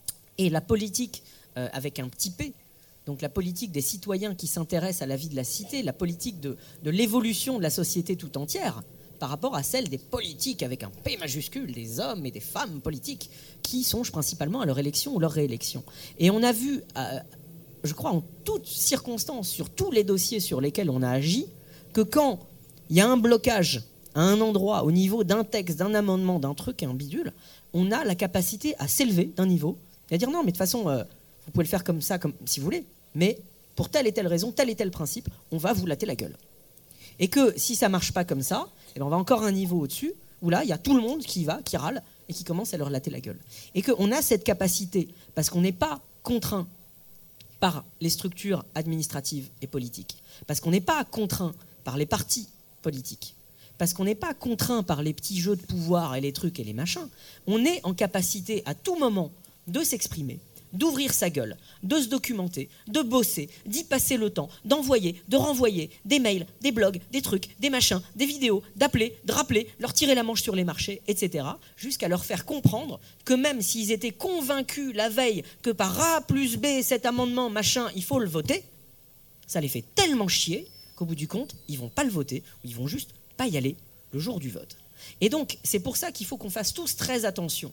et la politique avec un petit p, donc la politique des citoyens qui s'intéressent à la vie de la cité, la politique de l'évolution de la société tout entière, par rapport à celle des politiques avec un P majuscule, des hommes et des femmes politiques qui songent principalement à leur élection ou leur réélection. Et on a vu, je crois en toutes circonstances, sur tous les dossiers sur lesquels on a agi, que quand il y a un blocage à un endroit, au niveau d'un texte, d'un amendement, d'un truc et un bidule, on a la capacité à s'élever d'un niveau et à dire non, mais de toute façon, vous pouvez le faire comme ça, comme si vous voulez, mais pour telle et telle raison, tel et tel principe, on va vous latter la gueule. Et que si ça ne marche pas comme ça, eh bien on va encore un niveau au-dessus, où là, il y a tout le monde qui va, qui râle, et qui commence à leur latter la gueule. Et qu'on a cette capacité, parce qu'on n'est pas contraint par les structures administratives et politiques, parce qu'on n'est pas contraint par les partis politiques, parce qu'on n'est pas contraint par les petits jeux de pouvoir et les trucs et les machins, on est en capacité à tout moment de s'exprimer, d'ouvrir sa gueule, de se documenter, de bosser, d'y passer le temps, d'envoyer, de renvoyer des mails, des blogs, des trucs, des machins, des vidéos, d'appeler, de rappeler, leur tirer la manche sur les marchés, etc., jusqu'à leur faire comprendre que même s'ils étaient convaincus la veille que par A plus B, cet amendement, machin, il faut le voter, ça les fait tellement chier qu'au bout du compte, ils ne vont pas le voter, ou ils vont juste pas y aller le jour du vote. Et donc, c'est pour ça qu'il faut qu'on fasse tous très attention.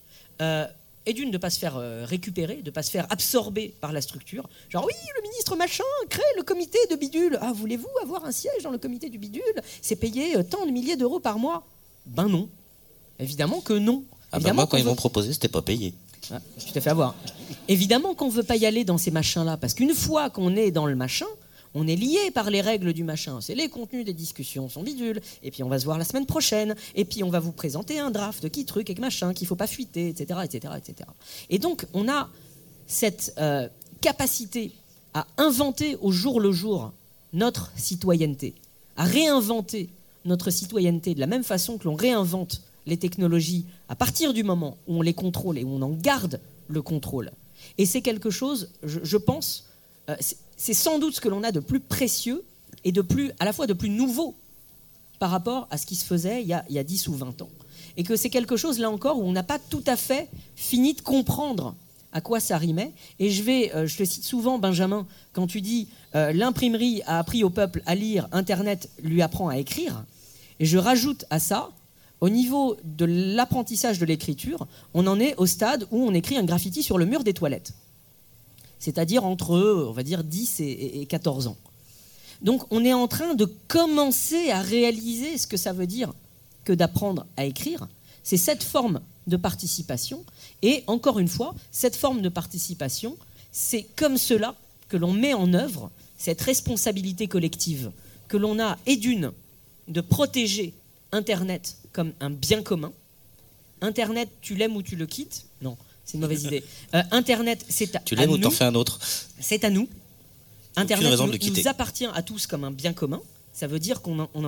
Et d'une, de ne pas se faire récupérer, de ne pas se faire absorber par la structure. Genre, oui, le ministre machin crée le comité de bidule. Ah, voulez-vous avoir un siège dans le comité du bidule? C'est payé tant de milliers d'euros par mois. Ben non. Évidemment que non. Ah ben moi, quand ils m'ont proposé, c'était pas payé. Ah, tu t'es fait avoir. Évidemment qu'on ne veut pas y aller dans ces machins-là, parce qu'une fois qu'on est dans le machin, on est lié par les règles du machin. C'est les contenus des discussions sont bidules. Et puis on va se voir la semaine prochaine. Et puis on va vous présenter un draft de qui truc et machin qu'il ne faut pas fuiter, etc., etc., etc. Et donc on a cette capacité à inventer au jour le jour notre citoyenneté, à réinventer notre citoyenneté de la même façon que l'on réinvente les technologies à partir du moment où on les contrôle et où on en garde le contrôle. Et c'est quelque chose, je pense, c'est sans doute ce que l'on a de plus précieux et à la fois de plus nouveau par rapport à ce qui se faisait il y a 10 ou 20 ans. Et que c'est quelque chose, là encore, où on n'a pas tout à fait fini de comprendre à quoi ça rimait. Et je te cite souvent, Benjamin, quand tu dis l'imprimerie a appris au peuple à lire, Internet lui apprend à écrire. Et je rajoute à ça, au niveau de l'apprentissage de l'écriture, on en est au stade où on écrit un graffiti sur le mur des toilettes. C'est-à-dire entre, on va dire, 10 et 14 ans. Donc on est en train de commencer à réaliser ce que ça veut dire que d'apprendre à écrire. C'est cette forme de participation. Et encore une fois, cette forme de participation, c'est comme cela que l'on met en œuvre cette responsabilité collective que l'on a, et d'une, de protéger Internet comme un bien commun. Internet, tu l'aimes ou tu le quittes? Non. C'est une mauvaise idée. Internet, c'est à nous. Tu l'aimes ou t'en fais un autre? C'est à nous. Internet nous appartient à tous comme un bien commun. Ça veut dire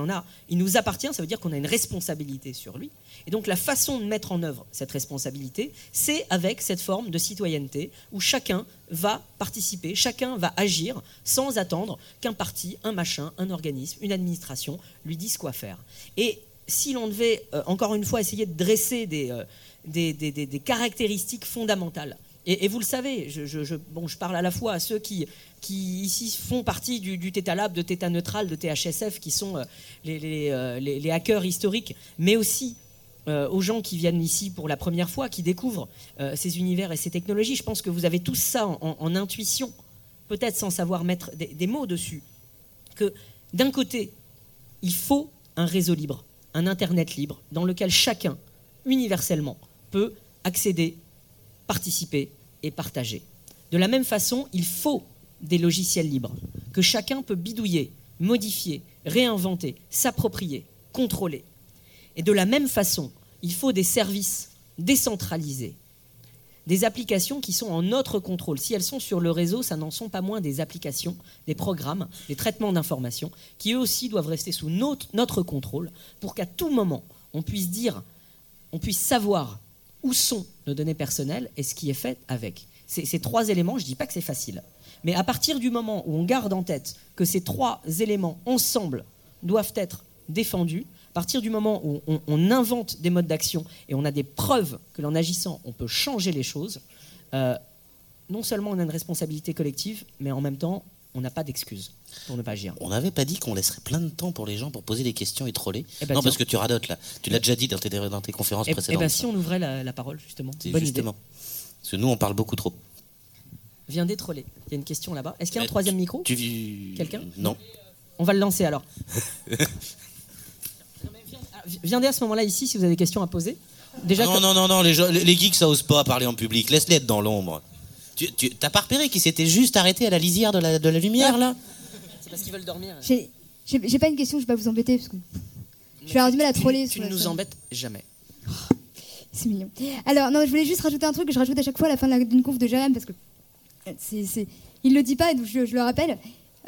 il nous appartient, ça veut dire qu'on a une responsabilité sur lui. Et donc la façon de mettre en œuvre cette responsabilité, c'est avec cette forme de citoyenneté où chacun va participer, chacun va agir sans attendre qu'un parti, un machin, un organisme, une administration lui dise quoi faire. Et si l'on devait, encore une fois, essayer de dresser des caractéristiques fondamentales. Et vous le savez, je parle à la fois à ceux qui ici font partie du Theta Lab, de Theta Neutral, de THSF, qui sont les hackers historiques, mais aussi aux gens qui viennent ici pour la première fois, qui découvrent ces univers et ces technologies. Je pense que vous avez tous ça en intuition, peut-être sans savoir mettre des mots dessus, que d'un côté, il faut un réseau libre, un Internet libre, dans lequel chacun, universellement, peut accéder, participer et partager. De la même façon, il faut des logiciels libres, que chacun peut bidouiller, modifier, réinventer, s'approprier, contrôler. Et de la même façon, il faut des services décentralisés, des applications qui sont en notre contrôle. Si elles sont sur le réseau, ça n'en sont pas moins des applications, des programmes, des traitements d'informations, qui eux aussi doivent rester sous notre contrôle pour qu'à tout moment, on puisse savoir où sont nos données personnelles et ce qui est fait avec. Ces trois éléments, je ne dis pas que c'est facile, mais à partir du moment où on garde en tête que ces trois éléments ensemble doivent être défendus, à partir du moment où on invente des modes d'action et on a des preuves que l'en agissant, on peut changer les choses, non seulement on a une responsabilité collective, mais en même temps, on n'a pas d'excuses pour ne pas agir. On n'avait pas dit qu'on laisserait plein de temps pour les gens pour poser des questions et troller. Ben, non, parce que tu radotes là. Tu l'as déjà dit dans tes conférences précédentes. Et si on ouvrait la parole, justement. Bonne justement. Idée. Parce que nous, on parle beaucoup trop. Viens détroller. Il y a une question là-bas. Est-ce qu'il y a un troisième micro ? Quelqu'un ? Non. On va le lancer alors. Viendez à ce moment-là ici si vous avez des questions à poser. Déjà non, les geeks ça ose pas parler en public, laisse-les être dans l'ombre. T'as pas repéré qu'ils s'étaient juste arrêtés à la lisière de la lumière là ? C'est parce qu'ils veulent dormir. J'ai pas une question, je vais pas vous embêter parce que je vais avoir du mal à troller. Tu ne nous embêtes jamais. C'est mignon. Alors non, je voulais juste rajouter un truc que je rajoute à chaque fois à la fin d'une conf de Jérém parce que il le dit pas et donc je le rappelle.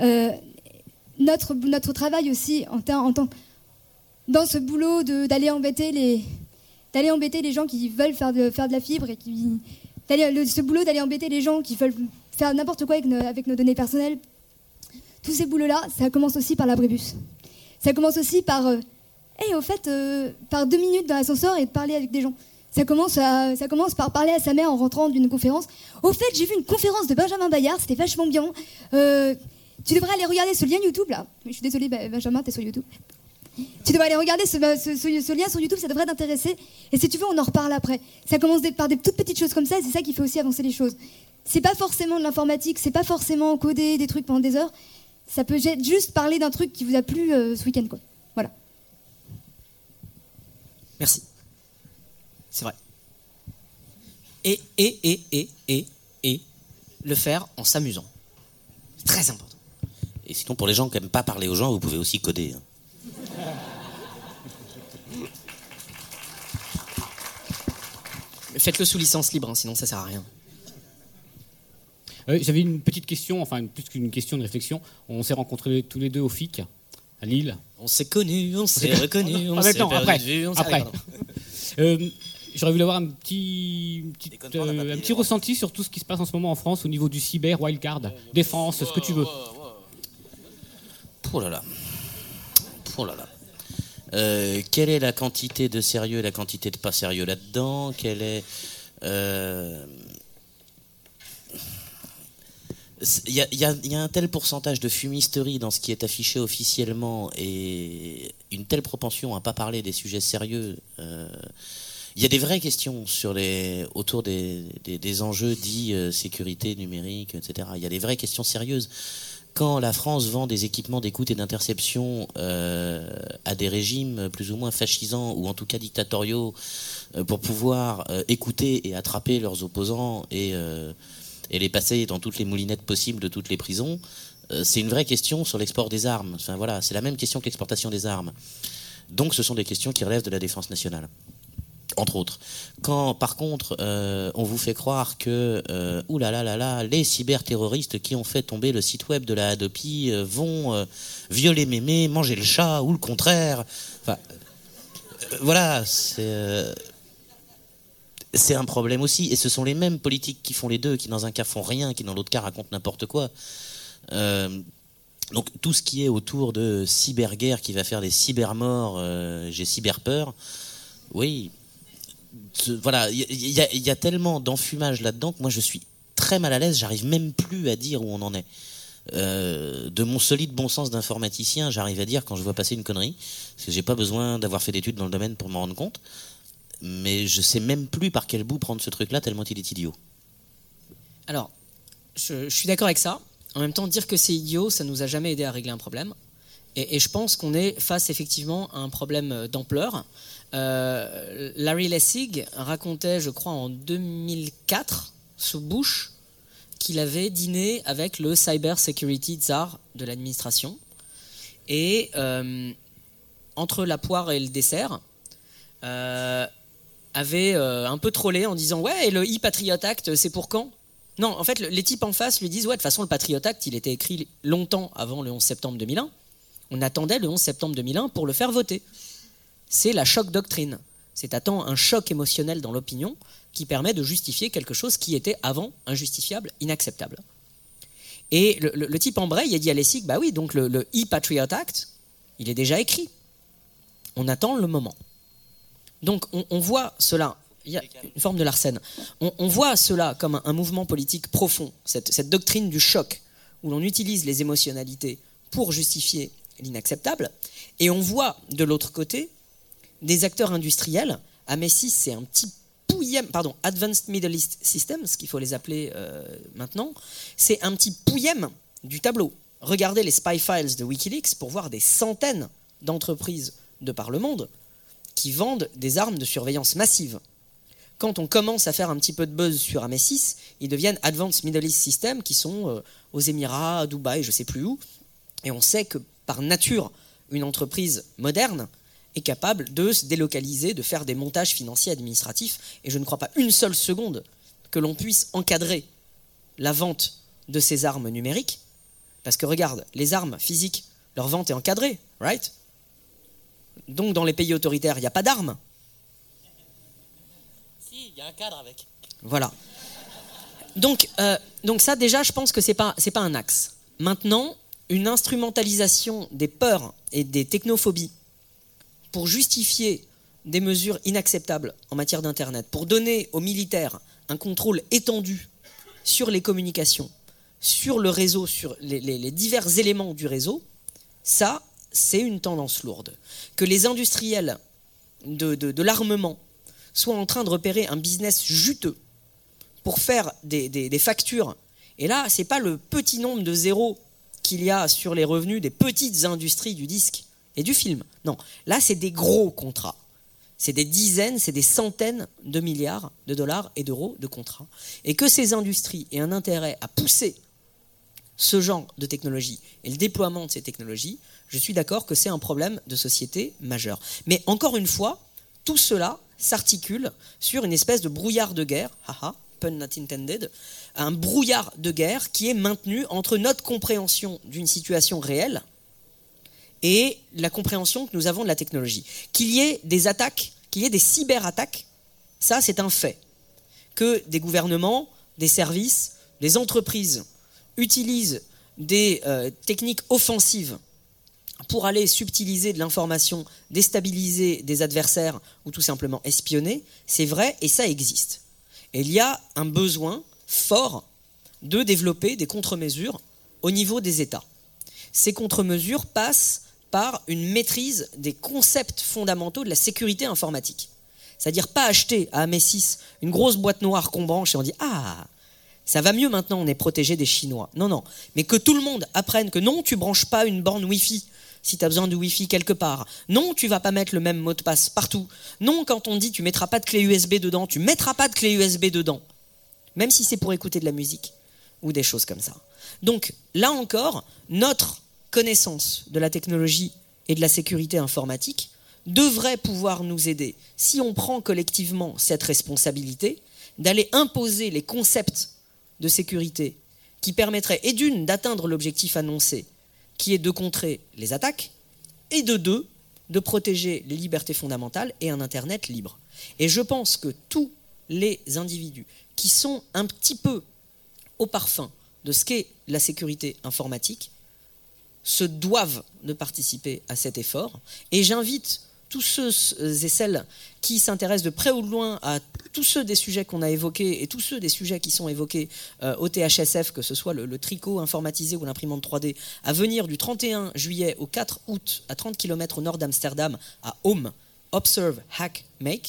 Notre travail aussi en tant dans ce boulot d'aller embêter les gens qui veulent faire de la fibre et ce boulot d'aller embêter les gens qui veulent faire n'importe quoi avec nos données personnelles, tous ces boulots-là, ça commence aussi par l'abribus. Ça commence aussi par par 2 minutes dans l'ascenseur et de parler avec des gens. Ça commence par parler à sa mère en rentrant d'une conférence. Au fait, j'ai vu une conférence de Benjamin Bayard, c'était vachement bien. Tu devrais aller regarder ce lien YouTube là. Je suis désolée, Benjamin, t'es sur YouTube. Tu devrais aller regarder ce lien sur YouTube, ça devrait t'intéresser. Et si tu veux, on en reparle après. Ça commence par des toutes petites choses comme ça, et c'est ça qui fait aussi avancer les choses. C'est pas forcément de l'informatique, c'est pas forcément coder des trucs pendant des heures. Ça peut juste parler d'un truc qui vous a plu ce week-end, quoi. Voilà. Merci. C'est vrai. Et le faire en s'amusant. C'est très important. Et sinon, pour les gens qui n'aiment pas parler aux gens, vous pouvez aussi coder. Mais faites-le sous licence libre, sinon ça sert à rien. J'avais une petite question, enfin plus qu'une question, de réflexion. On s'est rencontrés tous les deux au FIC, à Lille. On s'est connus, on s'est reconnus, on s'est perdu de vue, après. J'aurais voulu avoir un petit ressenti sur tout ce qui se passe en ce moment en France au niveau du cyber, wildcard, défense, ce que tu veux. Oh là là. Quelle est la quantité de sérieux et la quantité de pas sérieux là-dedans ? Quelle est... Il y a un tel pourcentage de fumisterie dans ce qui est affiché officiellement et une telle propension à pas parler des sujets sérieux. Il y a des vraies questions autour des enjeux dits sécurité numérique, etc. Il y a des vraies questions sérieuses. Quand la France vend des équipements d'écoute et d'interception à des régimes plus ou moins fascisants ou en tout cas dictatoriaux pour pouvoir écouter et attraper leurs opposants et les passer dans toutes les moulinettes possibles de toutes les prisons, c'est une vraie question sur l'export des armes. Enfin, voilà, c'est la même question que l'exportation des armes. Donc ce sont des questions qui relèvent de la défense nationale. Entre autres. Quand, par contre, on vous fait croire que, les cyberterroristes qui ont fait tomber le site web de la Hadopi vont violer mémé, manger le chat, ou le contraire. Enfin, voilà, c'est un problème aussi. Et ce sont les mêmes politiques qui font les deux, qui dans un cas font rien, qui dans l'autre cas racontent n'importe quoi. Donc tout ce qui est autour de cyberguerre qui va faire des cybermorts, j'ai cyberpeur, oui... Voilà, il y a tellement d'enfumage là-dedans que moi je suis très mal à l'aise, j'arrive même plus à dire où on en est. De mon solide bon sens d'informaticien, j'arrive à dire quand je vois passer une connerie, parce que j'ai pas besoin d'avoir fait d'études dans le domaine pour m'en rendre compte, mais je sais même plus par quel bout prendre ce truc-là tellement il est idiot. Alors, je suis d'accord avec ça. En même temps, dire que c'est idiot, ça nous a jamais aidé à régler un problème. Et je pense qu'on est face effectivement à un problème d'ampleur. Larry Lessig racontait, je crois en 2004, sous Bush, qu'il avait dîné avec le cyber security tsar de l'administration. Et entre la poire et le dessert, avait un peu trollé en disant « Ouais, et le e-Patriot Act, c'est pour quand ?» Non, en fait, les types en face lui disent « Ouais, de toute façon, le Patriot Act, il était écrit longtemps avant le 11 septembre 2001. On attendait le 11 septembre 2001 pour le faire voter. C'est la choc doctrine. C'est un choc émotionnel dans l'opinion qui permet de justifier quelque chose qui était avant injustifiable, inacceptable. » Et le type embraye, il a dit à Lessig « Bah oui, donc le e-Patriot Act, il est déjà écrit. On attend le moment. » Donc on voit cela, il y a une forme de Larsen, on voit cela comme un mouvement politique profond, cette doctrine du choc, où l'on utilise les émotionnalités pour justifier l'inacceptable, et on voit de l'autre côté des acteurs industriels. Amesis, c'est un petit pouillem, Advanced Middle East Systems, qu'il faut les appeler maintenant, c'est un petit pouillem du tableau. Regardez les spy files de Wikileaks pour voir des centaines d'entreprises de par le monde qui vendent des armes de surveillance massive. Quand on commence à faire un petit peu de buzz sur Amesis, ils deviennent Advanced Middle East Systems, qui sont aux Émirats, à Dubaï, je ne sais plus où. Et on sait que par nature, une entreprise moderne est capable de se délocaliser, de faire des montages financiers administratifs. Et je ne crois pas une seule seconde que l'on puisse encadrer la vente de ces armes numériques. Parce que regarde, les armes physiques, leur vente est encadrée, right ? Donc dans les pays autoritaires, il n'y a pas d'armes. Si, il y a un cadre avec. Voilà. Donc ça déjà, je pense que c'est pas un axe. Maintenant, une instrumentalisation des peurs et des technophobies pour justifier des mesures inacceptables en matière d'Internet, pour donner aux militaires un contrôle étendu sur les communications, sur le réseau, sur les divers éléments du réseau, ça, c'est une tendance lourde. Que les industriels de l'armement soient en train de repérer un business juteux pour faire des factures. Et là, ce n'est pas le petit nombre de zéros qu'il y a sur les revenus des petites industries du disque et du film. Non, là, c'est des gros contrats. C'est des dizaines, c'est des centaines de milliards de dollars et d'euros de contrats. Et que ces industries aient un intérêt à pousser ce genre de technologie et le déploiement de ces technologies, je suis d'accord que c'est un problème de société majeur. Mais encore une fois, tout cela s'articule sur une espèce de brouillard de guerre, haha, pun not intended, un brouillard de guerre qui est maintenu entre notre compréhension d'une situation réelle et la compréhension que nous avons de la technologie. Qu'il y ait des attaques, qu'il y ait des cyberattaques, ça c'est un fait. Que des gouvernements, des services, des entreprises utilisent des techniques offensives pour aller subtiliser de l'information, déstabiliser des adversaires ou tout simplement espionner, c'est vrai et ça existe. Et il y a un besoin fort de développer des contre-mesures au niveau des États. Ces contre-mesures passent par une maîtrise des concepts fondamentaux de la sécurité informatique. C'est-à-dire pas acheter à Amesis une grosse boîte noire qu'on branche et on dit « Ah, ça va mieux maintenant, on est protégé des Chinois. » Non, non. Mais que tout le monde apprenne que non, tu branches pas une borne Wi-Fi si tu as besoin de Wi-Fi quelque part. Non, tu vas pas mettre le même mot de passe partout. Non, quand on dit tu mettras pas de clé USB dedans, tu mettras pas de clé USB dedans. Même si c'est pour écouter de la musique ou des choses comme ça. Donc, là encore, notre connaissance de la technologie et de la sécurité informatique devrait pouvoir nous aider, si on prend collectivement cette responsabilité, d'aller imposer les concepts de sécurité qui permettraient, et d'une, d'atteindre l'objectif annoncé, qui est de contrer les attaques, et de deux, de protéger les libertés fondamentales et un Internet libre. Et je pense que tous les individus qui sont un petit peu au parfum de ce qu'est la sécurité informatique se doivent de participer à cet effort. Et j'invite tous ceux et celles qui s'intéressent de près ou de loin à tous ceux des sujets qu'on a évoqués et tous ceux des sujets qui sont évoqués au THSF, que ce soit le tricot informatisé ou l'imprimante 3D, à venir du 31 juillet au 4 août à 30 km au nord d'Amsterdam, à Home, Observe, Hack, Make,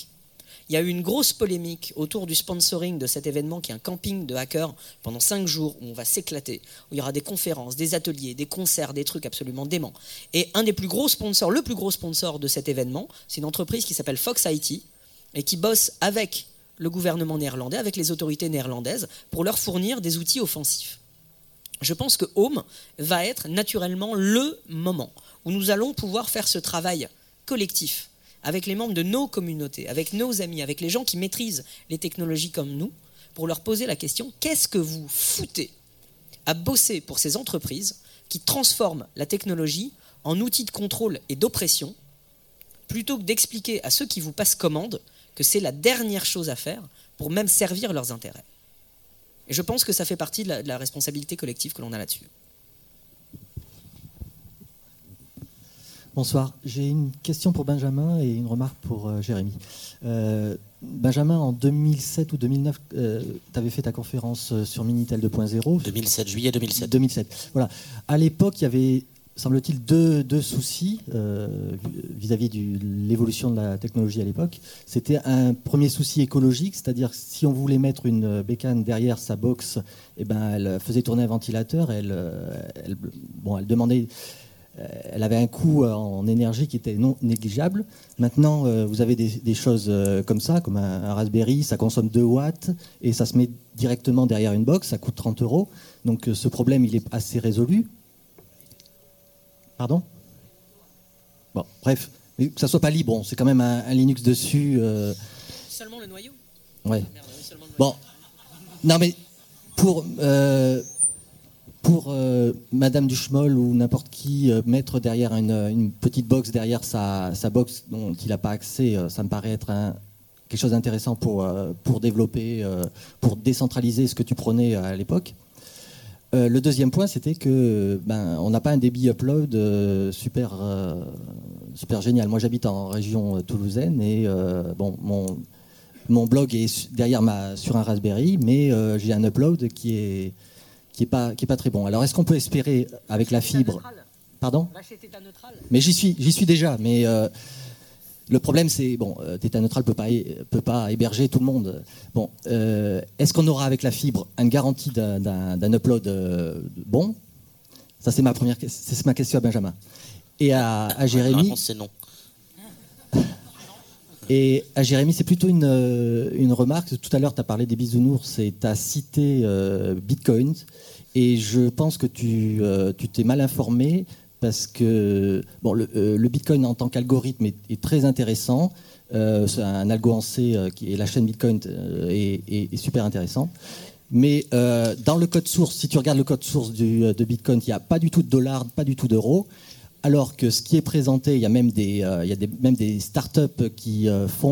Il y a eu une grosse polémique autour du sponsoring de cet événement qui est un camping de hackers pendant 5 jours où on va s'éclater, où il y aura des conférences, des ateliers, des concerts, des trucs absolument déments. Et un des plus gros sponsors, le plus gros sponsor de cet événement, c'est une entreprise qui s'appelle Fox IT et qui bosse avec le gouvernement néerlandais, avec les autorités néerlandaises pour leur fournir des outils offensifs. Je pense que Home va être naturellement le moment où nous allons pouvoir faire ce travail collectif avec les membres de nos communautés, avec nos amis, avec les gens qui maîtrisent les technologies comme nous, pour leur poser la question, qu'est-ce que vous foutez à bosser pour ces entreprises qui transforment la technologie en outil de contrôle et d'oppression, plutôt que d'expliquer à ceux qui vous passent commande que c'est la dernière chose à faire pour même servir leurs intérêts. Et je pense que ça fait partie de la responsabilité collective que l'on a là-dessus. Bonsoir. J'ai une question pour Benjamin et une remarque pour Jérémy. Benjamin, en 2007 ou 2009, tu avais fait ta conférence sur Minitel 2.0. 2007, juillet 2007. 2007. Voilà. À l'époque, il y avait, semble-t-il, deux soucis vis-à-vis de l'évolution de la technologie à l'époque. C'était un premier souci écologique, c'est-à-dire si on voulait mettre une bécane derrière sa box, eh ben, elle faisait tourner un ventilateur, elle demandait... Elle avait un coût en énergie qui était non négligeable. Maintenant, vous avez des choses comme ça, comme un Raspberry, ça consomme 2 watts et ça se met directement derrière une box, ça coûte 30 €. Donc ce problème, il est assez résolu. Pardon ? Bon, bref, mais que ça soit pas libre, bon, c'est quand même un Linux dessus. Seulement le noyau ? Ouais. Merde, oui, seulement le noyau. Bon, non mais pour Madame Duchemol ou n'importe qui mettre derrière une petite box derrière sa box dont il n'a pas accès, ça me paraît être quelque chose d'intéressant pour développer, pour décentraliser ce que tu prenais à l'époque. Le deuxième point, c'était que on n'a pas un débit upload super génial. Moi, j'habite en région toulousaine et mon blog est derrière sur un Raspberry, mais j'ai un upload qui est pas très bon. Alors, est-ce qu'on peut espérer avec la fibre... Pardon ? Lâcher Theta Neutral. Mais j'y suis déjà. Mais le problème, c'est Theta Neutral peut pas héberger tout le monde. Bon, est-ce qu'on aura avec la fibre une garantie d'un upload bon ? Ça, c'est ma question à Benjamin. Et à Jérémy. La réponse, c'est non. Et à Jérémy, c'est plutôt une remarque. Tout à l'heure, tu as parlé des bisounours et tu as cité Bitcoin. Et je pense que tu t'es mal informé parce que le Bitcoin en tant qu'algorithme est très intéressant. C'est un algo en C qui est la chaîne Bitcoin est super intéressant. Mais dans le code source, si tu regardes le code source de Bitcoin, il n'y a pas du tout de dollars, pas du tout d'euros. Alors que ce qui est présenté, il y a même des startups qui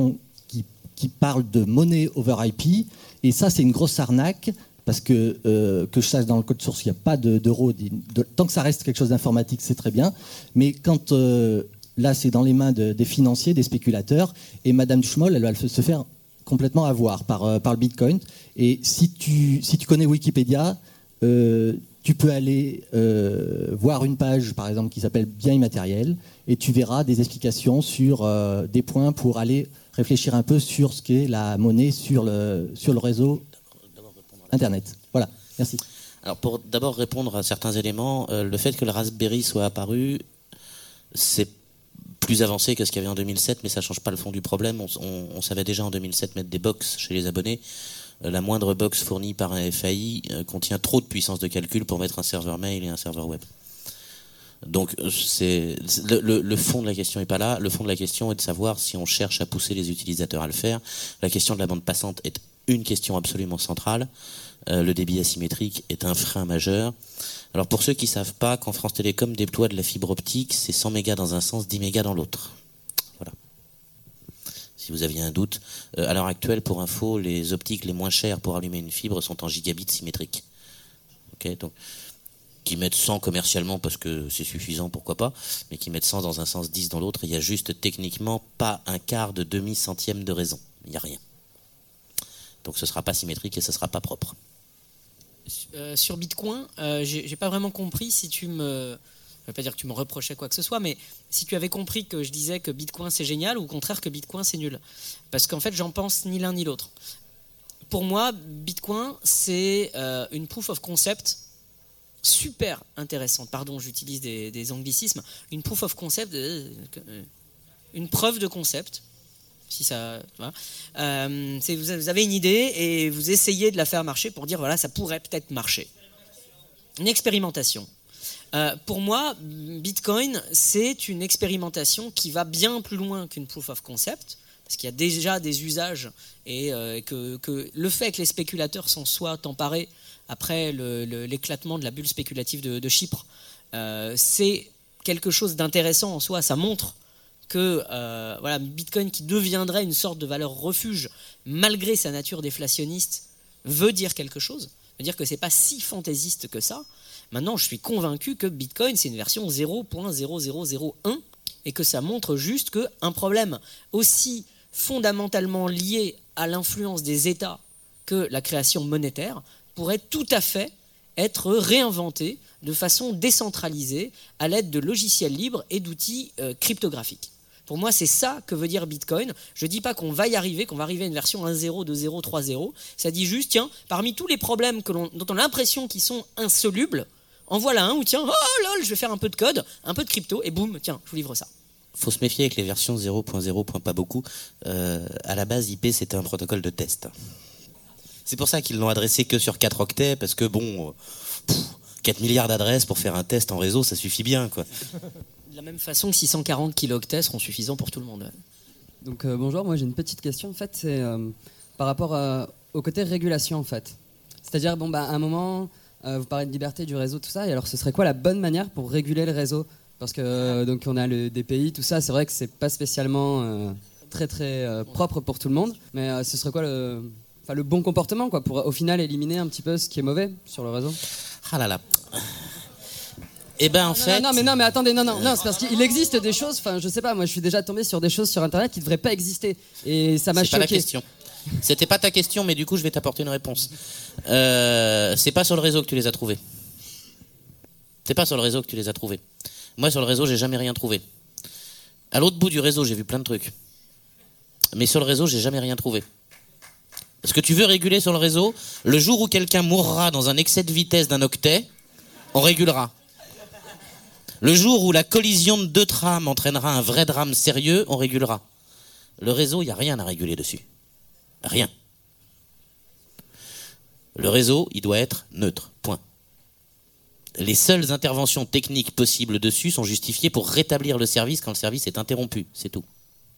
parlent de monnaie over IP. Et ça, c'est une grosse arnaque. Parce que je sache, dans le code source, il n'y a pas d'euros. Tant que ça reste quelque chose d'informatique, c'est très bien. Mais quand là, c'est dans les mains des financiers, des spéculateurs, et Madame Duchemol, elle va se faire complètement avoir par le Bitcoin. Et si tu connais Wikipédia, tu peux aller voir une page, par exemple, qui s'appelle Biens immatériels, et tu verras des explications sur des points pour aller réfléchir un peu sur ce qu'est la monnaie sur le réseau Internet. Voilà, merci. Alors pour d'abord répondre à certains éléments, le fait que le Raspberry soit apparu, c'est plus avancé que ce qu'il y avait en 2007, mais ça ne change pas le fond du problème. On savait déjà en 2007 mettre des box chez les abonnés. La moindre box fournie par un FAI contient trop de puissance de calcul pour mettre un serveur mail et un serveur web. Donc le fond de la question n'est pas là. Le fond de la question est de savoir si on cherche à pousser les utilisateurs à le faire. La question de la bande passante est une question absolument centrale. Le débit asymétrique est un frein majeur. Alors pour ceux qui ne savent pas, quand France Télécom déploie de la fibre optique, c'est 100 mégas dans un sens, 10 mégas dans l'autre. Voilà. Si vous aviez un doute. À l'heure actuelle, pour info, les optiques les moins chères pour allumer une fibre sont en gigabits symétriques. Okay, donc, qui mettent 100 commercialement parce que c'est suffisant, pourquoi pas, mais qui mettent 100 dans un sens, 10 dans l'autre. Il n'y a juste techniquement pas un quart de demi-centième de raison. Il n'y a rien. Donc ce ne sera pas symétrique et ce ne sera pas propre. Sur Bitcoin, j'ai pas vraiment compris si tu me ne veut pas dire que tu me reprochais quoi que ce soit, mais si tu avais compris que je disais que Bitcoin c'est génial ou au contraire que Bitcoin c'est nul. Parce qu'en fait, j'en pense ni l'un ni l'autre. Pour moi, Bitcoin, c'est une proof of concept super intéressante. Pardon, j'utilise des anglicismes. Une proof of concept, une preuve de concept. Si ça, voilà. Vous avez une idée et vous essayez de la faire marcher pour dire voilà, ça pourrait peut-être marcher. Une expérimentation. Pour moi, Bitcoin, c'est une expérimentation qui va bien plus loin qu'une proof of concept, parce qu'il y a déjà des usages et que le fait que les spéculateurs s'en soient emparés après l'éclatement de la bulle spéculative de Chypre, c'est quelque chose d'intéressant en soi. Ça montre que voilà, Bitcoin, qui deviendrait une sorte de valeur refuge malgré sa nature déflationniste, veut dire quelque chose, veut dire que c'est pas si fantaisiste que ça. Maintenant, je suis convaincu que Bitcoin, c'est une version 0.0001 et que ça montre juste qu'un problème aussi fondamentalement lié à l'influence des États que la création monétaire pourrait tout à fait être réinventé de façon décentralisée à l'aide de logiciels libres et d'outils cryptographiques. Pour moi, c'est ça que veut dire Bitcoin. Je ne dis pas qu'on va y arriver, qu'on va arriver à une version 1.0, 2.0, 3.0. Ça dit juste, tiens, parmi tous les problèmes dont on a l'impression qu'ils sont insolubles, en voilà un où, tiens, oh lol, je vais faire un peu de code, un peu de crypto, et boum, tiens, je vous livre ça. Faut se méfier avec les versions 0.0. Pas beaucoup. À la base, IP, c'était un protocole de test. C'est pour ça qu'ils l'ont adressé que sur 4 octets, parce que bon, 4 milliards d'adresses pour faire un test en réseau, ça suffit bien, quoi. De la même façon que 640 kilooctets seront suffisants pour tout le monde. Donc bonjour, moi j'ai une petite question en fait, c'est par rapport au côté régulation en fait. C'est-à-dire, à un moment, vous parlez de liberté du réseau, tout ça, et alors ce serait quoi la bonne manière pour réguler le réseau ? Parce que donc on a le DPI, tout ça, c'est vrai que c'est pas spécialement très propre pour tout le monde, mais ce serait quoi le bon comportement quoi, pour au final éliminer un petit peu ce qui est mauvais sur le réseau ? Ah là là. Eh ben en fait. Non mais attendez, non, c'est parce qu'il existe des choses. Enfin, je sais pas, moi je suis déjà tombé sur des choses sur Internet qui devraient pas exister et ça m'a choqué. C'est pas la question. C'était pas ta question, mais du coup je vais t'apporter une réponse. C'est pas sur le réseau que tu les as trouvés. C'est pas sur le réseau que tu les as trouvés. Moi sur le réseau j'ai jamais rien trouvé. À l'autre bout du réseau j'ai vu plein de trucs. Mais sur le réseau j'ai jamais rien trouvé. Parce que tu veux réguler sur le réseau, le jour où quelqu'un mourra dans un excès de vitesse d'un octet, on régulera. Le jour où la collision de 2 trams entraînera un vrai drame sérieux, on régulera. Le réseau, il n'y a rien à réguler dessus. Rien. Le réseau, il doit être neutre. Point. Les seules interventions techniques possibles dessus sont justifiées pour rétablir le service quand le service est interrompu. C'est tout.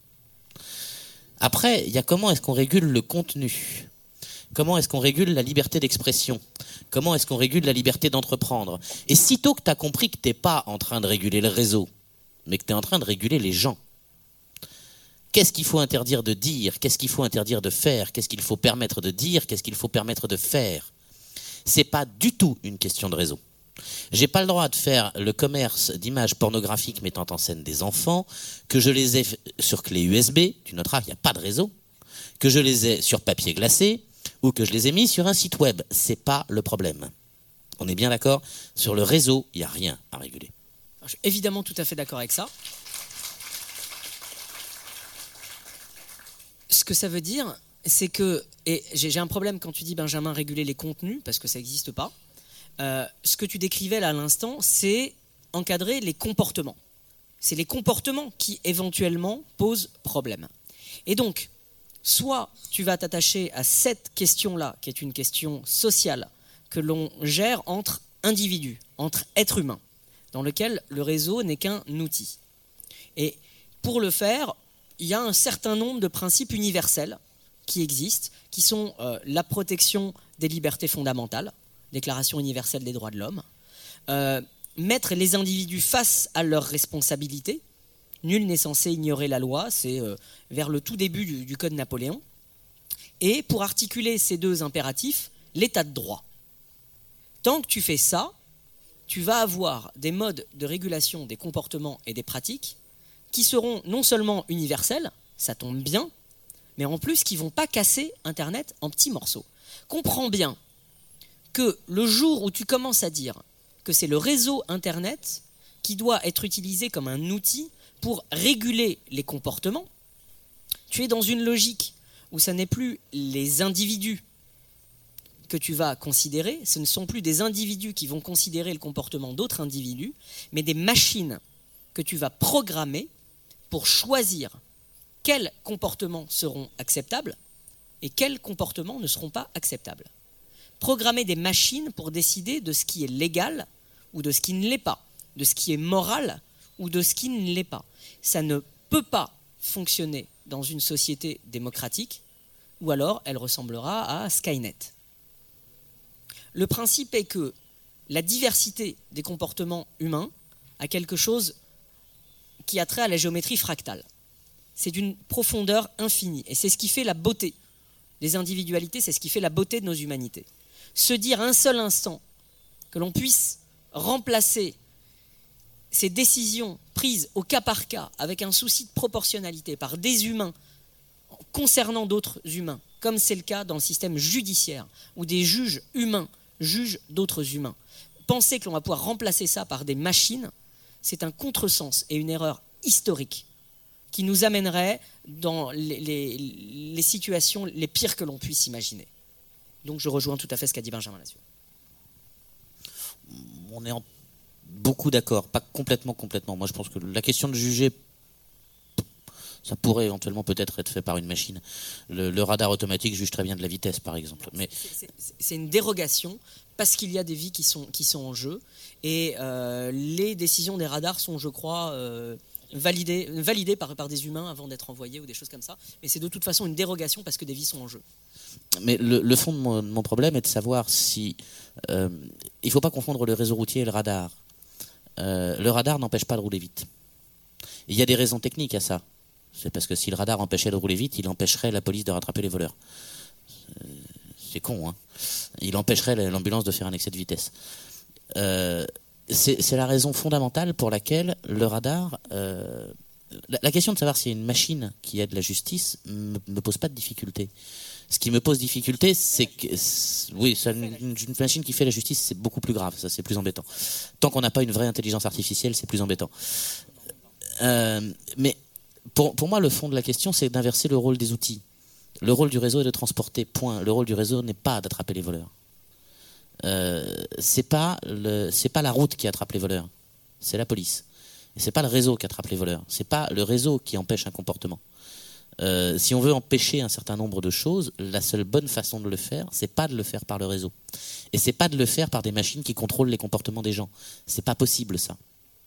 Après, il y a comment est-ce qu'on régule le contenu ? Comment est-ce qu'on régule la liberté d'expression ? Comment est-ce qu'on régule la liberté d'entreprendre ? Et sitôt que tu as compris que tu n'es pas en train de réguler le réseau, mais que tu es en train de réguler les gens, qu'est-ce qu'il faut interdire de dire ? Qu'est-ce qu'il faut interdire de faire ? Qu'est-ce qu'il faut permettre de dire ? Qu'est-ce qu'il faut permettre de faire ? C'est pas du tout une question de réseau. J'ai pas le droit de faire le commerce d'images pornographiques mettant en scène des enfants, que je les ai sur clé USB, tu noteras qu'il n'y a pas de réseau, que je les ai sur papier glacé, ou que je les ai mis sur un site web. C'est pas le problème. On est bien d'accord ? Sur le réseau, il n'y a rien à réguler. Je suis évidemment tout à fait d'accord avec ça. Ce que ça veut dire, c'est que, et j'ai un problème quand tu dis, Benjamin, réguler les contenus, parce que ça n'existe pas. Ce que tu décrivais là à l'instant, c'est encadrer les comportements. C'est les comportements qui, éventuellement, posent problème. Et donc, soit tu vas t'attacher à cette question-là, qui est une question sociale, que l'on gère entre individus, entre êtres humains, dans lequel le réseau n'est qu'un outil. Et pour le faire, il y a un certain nombre de principes universels qui existent, qui sont la protection des libertés fondamentales, Déclaration universelle des droits de l'homme, mettre les individus face à leurs responsabilités. Nul n'est censé ignorer la loi, c'est vers le tout début du Code Napoléon. Et pour articuler ces 2 impératifs, l'état de droit. Tant que tu fais ça, tu vas avoir des modes de régulation des comportements et des pratiques qui seront non seulement universels, ça tombe bien, mais en plus qui ne vont pas casser Internet en petits morceaux. Comprends bien que le jour où tu commences à dire que c'est le réseau Internet qui doit être utilisé comme un outil pour réguler les comportements, tu es dans une logique où ça n'est plus les individus que tu vas considérer, ce ne sont plus des individus qui vont considérer le comportement d'autres individus, mais des machines que tu vas programmer pour choisir quels comportements seront acceptables et quels comportements ne seront pas acceptables. Programmer des machines pour décider de ce qui est légal ou de ce qui ne l'est pas, de ce qui est moral ou de ce qui ne l'est pas. Ça ne peut pas fonctionner dans une société démocratique, ou alors elle ressemblera à Skynet. Le principe est que la diversité des comportements humains a quelque chose qui a trait à la géométrie fractale. C'est d'une profondeur infinie, et c'est ce qui fait la beauté des individualités, c'est ce qui fait la beauté de nos humanités. Se dire un seul instant que l'on puisse remplacer ces décisions prises au cas par cas avec un souci de proportionnalité par des humains concernant d'autres humains, comme c'est le cas dans le système judiciaire, où des juges humains jugent d'autres humains. Penser que l'on va pouvoir remplacer ça par des machines, c'est un contresens et une erreur historique qui nous amènerait dans les situations les pires que l'on puisse imaginer. Donc je rejoins tout à fait ce qu'a dit Benjamin là-dessus. On est beaucoup d'accord, pas complètement. Moi je pense que la question de juger, ça pourrait éventuellement peut-être être fait par une machine. Le radar automatique juge très bien de la vitesse, par exemple. Mais c'est une dérogation parce qu'il y a des vies qui sont en jeu. Et les décisions des radars sont, je crois, validées par des humains avant d'être envoyées ou des choses comme ça. Mais c'est de toute façon une dérogation parce que des vies sont en jeu. Mais le fond de mon problème est de savoir si... il ne faut pas confondre le réseau routier et le radar. Le radar n'empêche pas de rouler vite. Il y a des raisons techniques à ça. C'est parce que si le radar empêchait de rouler vite, il empêcherait la police de rattraper les voleurs. C'est con, hein. Il empêcherait l'ambulance de faire un excès de vitesse. C'est la raison fondamentale pour laquelle le radar... la question de savoir s'il y a une machine qui aide la justice ne me pose pas de difficulté. Ce qui me pose difficulté, c'est que... Oui, une machine qui fait la justice, c'est beaucoup plus grave, ça c'est plus embêtant. Tant qu'on n'a pas une vraie intelligence artificielle, c'est plus embêtant. Mais pour moi, le fond de la question, c'est d'inverser le rôle des outils. Le rôle du réseau est de transporter, point. Le rôle du réseau n'est pas d'attraper les voleurs. C'est pas la route qui attrape les voleurs, c'est la police. Et c'est pas le réseau qui attrape les voleurs, c'est pas le réseau qui empêche un comportement. Si on veut empêcher un certain nombre de choses, la seule bonne façon de le faire, c'est pas de le faire par le réseau. Et c'est pas de le faire par des machines qui contrôlent les comportements des gens. C'est pas possible, ça.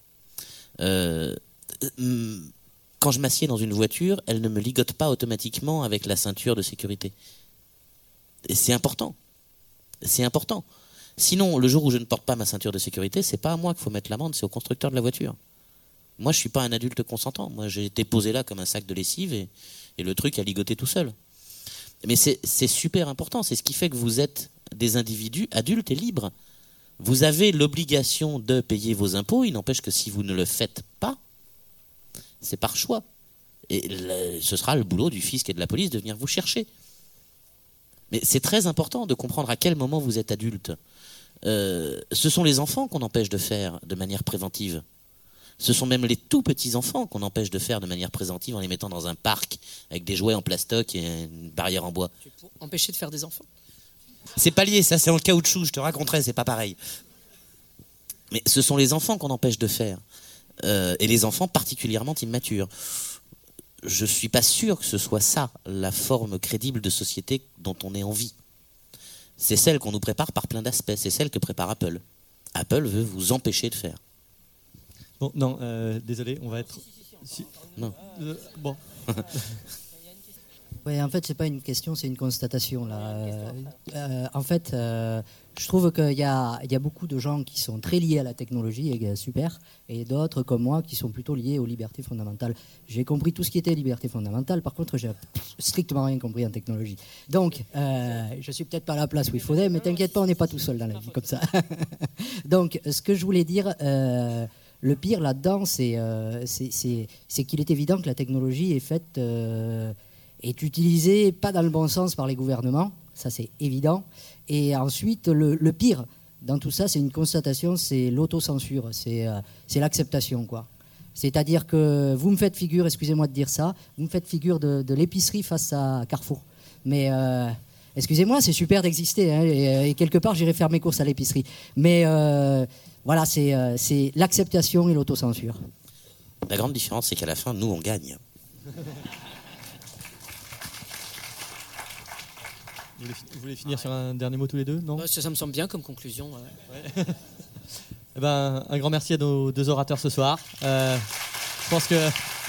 Quand je m'assieds dans une voiture, elle ne me ligote pas automatiquement avec la ceinture de sécurité. Et c'est important. C'est important. Sinon, le jour où je ne porte pas ma ceinture de sécurité, c'est pas à moi qu'il faut mettre l'amende, c'est au constructeur de la voiture. Moi, je suis pas un adulte consentant. Moi, j'ai été posé là comme un sac de lessive et le truc a ligoté tout seul. Mais c'est super important. C'est ce qui fait que vous êtes des individus adultes et libres. Vous avez l'obligation de payer vos impôts. Il n'empêche que si vous ne le faites pas, c'est par choix. Et ce sera le boulot du fisc et de la police de venir vous chercher. Mais c'est très important de comprendre à quel moment vous êtes adulte. Ce sont les enfants qu'on empêche de faire de manière préventive. Ce sont même les tout petits enfants qu'on empêche de faire de manière préventive en les mettant dans un parc avec des jouets en plastoc et une barrière en bois. Pour empêcher de faire des enfants. C'est pas lié, ça c'est en caoutchouc, je te raconterai, c'est pas pareil. Mais ce sont les enfants qu'on empêche de faire. Et les enfants particulièrement immatures. Je suis pas sûr que ce soit ça, la forme crédible de société dont on ait envie. C'est celle qu'on nous prépare par plein d'aspects, c'est celle que prépare Apple. Apple veut vous empêcher de faire. Bon, non, désolé, on va être... Non. Bon. Ouais, en fait, c'est pas une question, c'est une constatation là. En fait, je trouve qu'il y a beaucoup de gens qui sont très liés à la technologie, et super, et d'autres comme moi qui sont plutôt liés aux libertés fondamentales. J'ai compris tout ce qui était liberté fondamentale, par contre, j'ai strictement rien compris en technologie. Donc, je suis peut-être pas à la place où il faudrait, mais t'inquiète pas, on n'est pas tout seul dans la vie comme ça. Donc, ce que je voulais dire. Le pire là-dedans, c'est qu'il est évident que la technologie est utilisée pas dans le bon sens par les gouvernements, ça c'est évident. Et ensuite, le pire, dans tout ça, c'est une constatation, c'est l'autocensure, c'est l'acceptation, quoi. C'est-à-dire que vous me faites figure, excusez-moi de dire ça, vous me faites figure de l'épicerie face à Carrefour. Mais excusez-moi, c'est super d'exister, hein, et quelque part j'irai faire mes courses à l'épicerie. Mais voilà, c'est l'acceptation et l'autocensure. La grande différence, c'est qu'à la fin, nous, on gagne. Vous voulez finir sur un dernier mot tous les deux, non? Ça me semble bien comme conclusion. Ouais. Eh ben, un grand merci à nos deux orateurs ce soir. Je pense que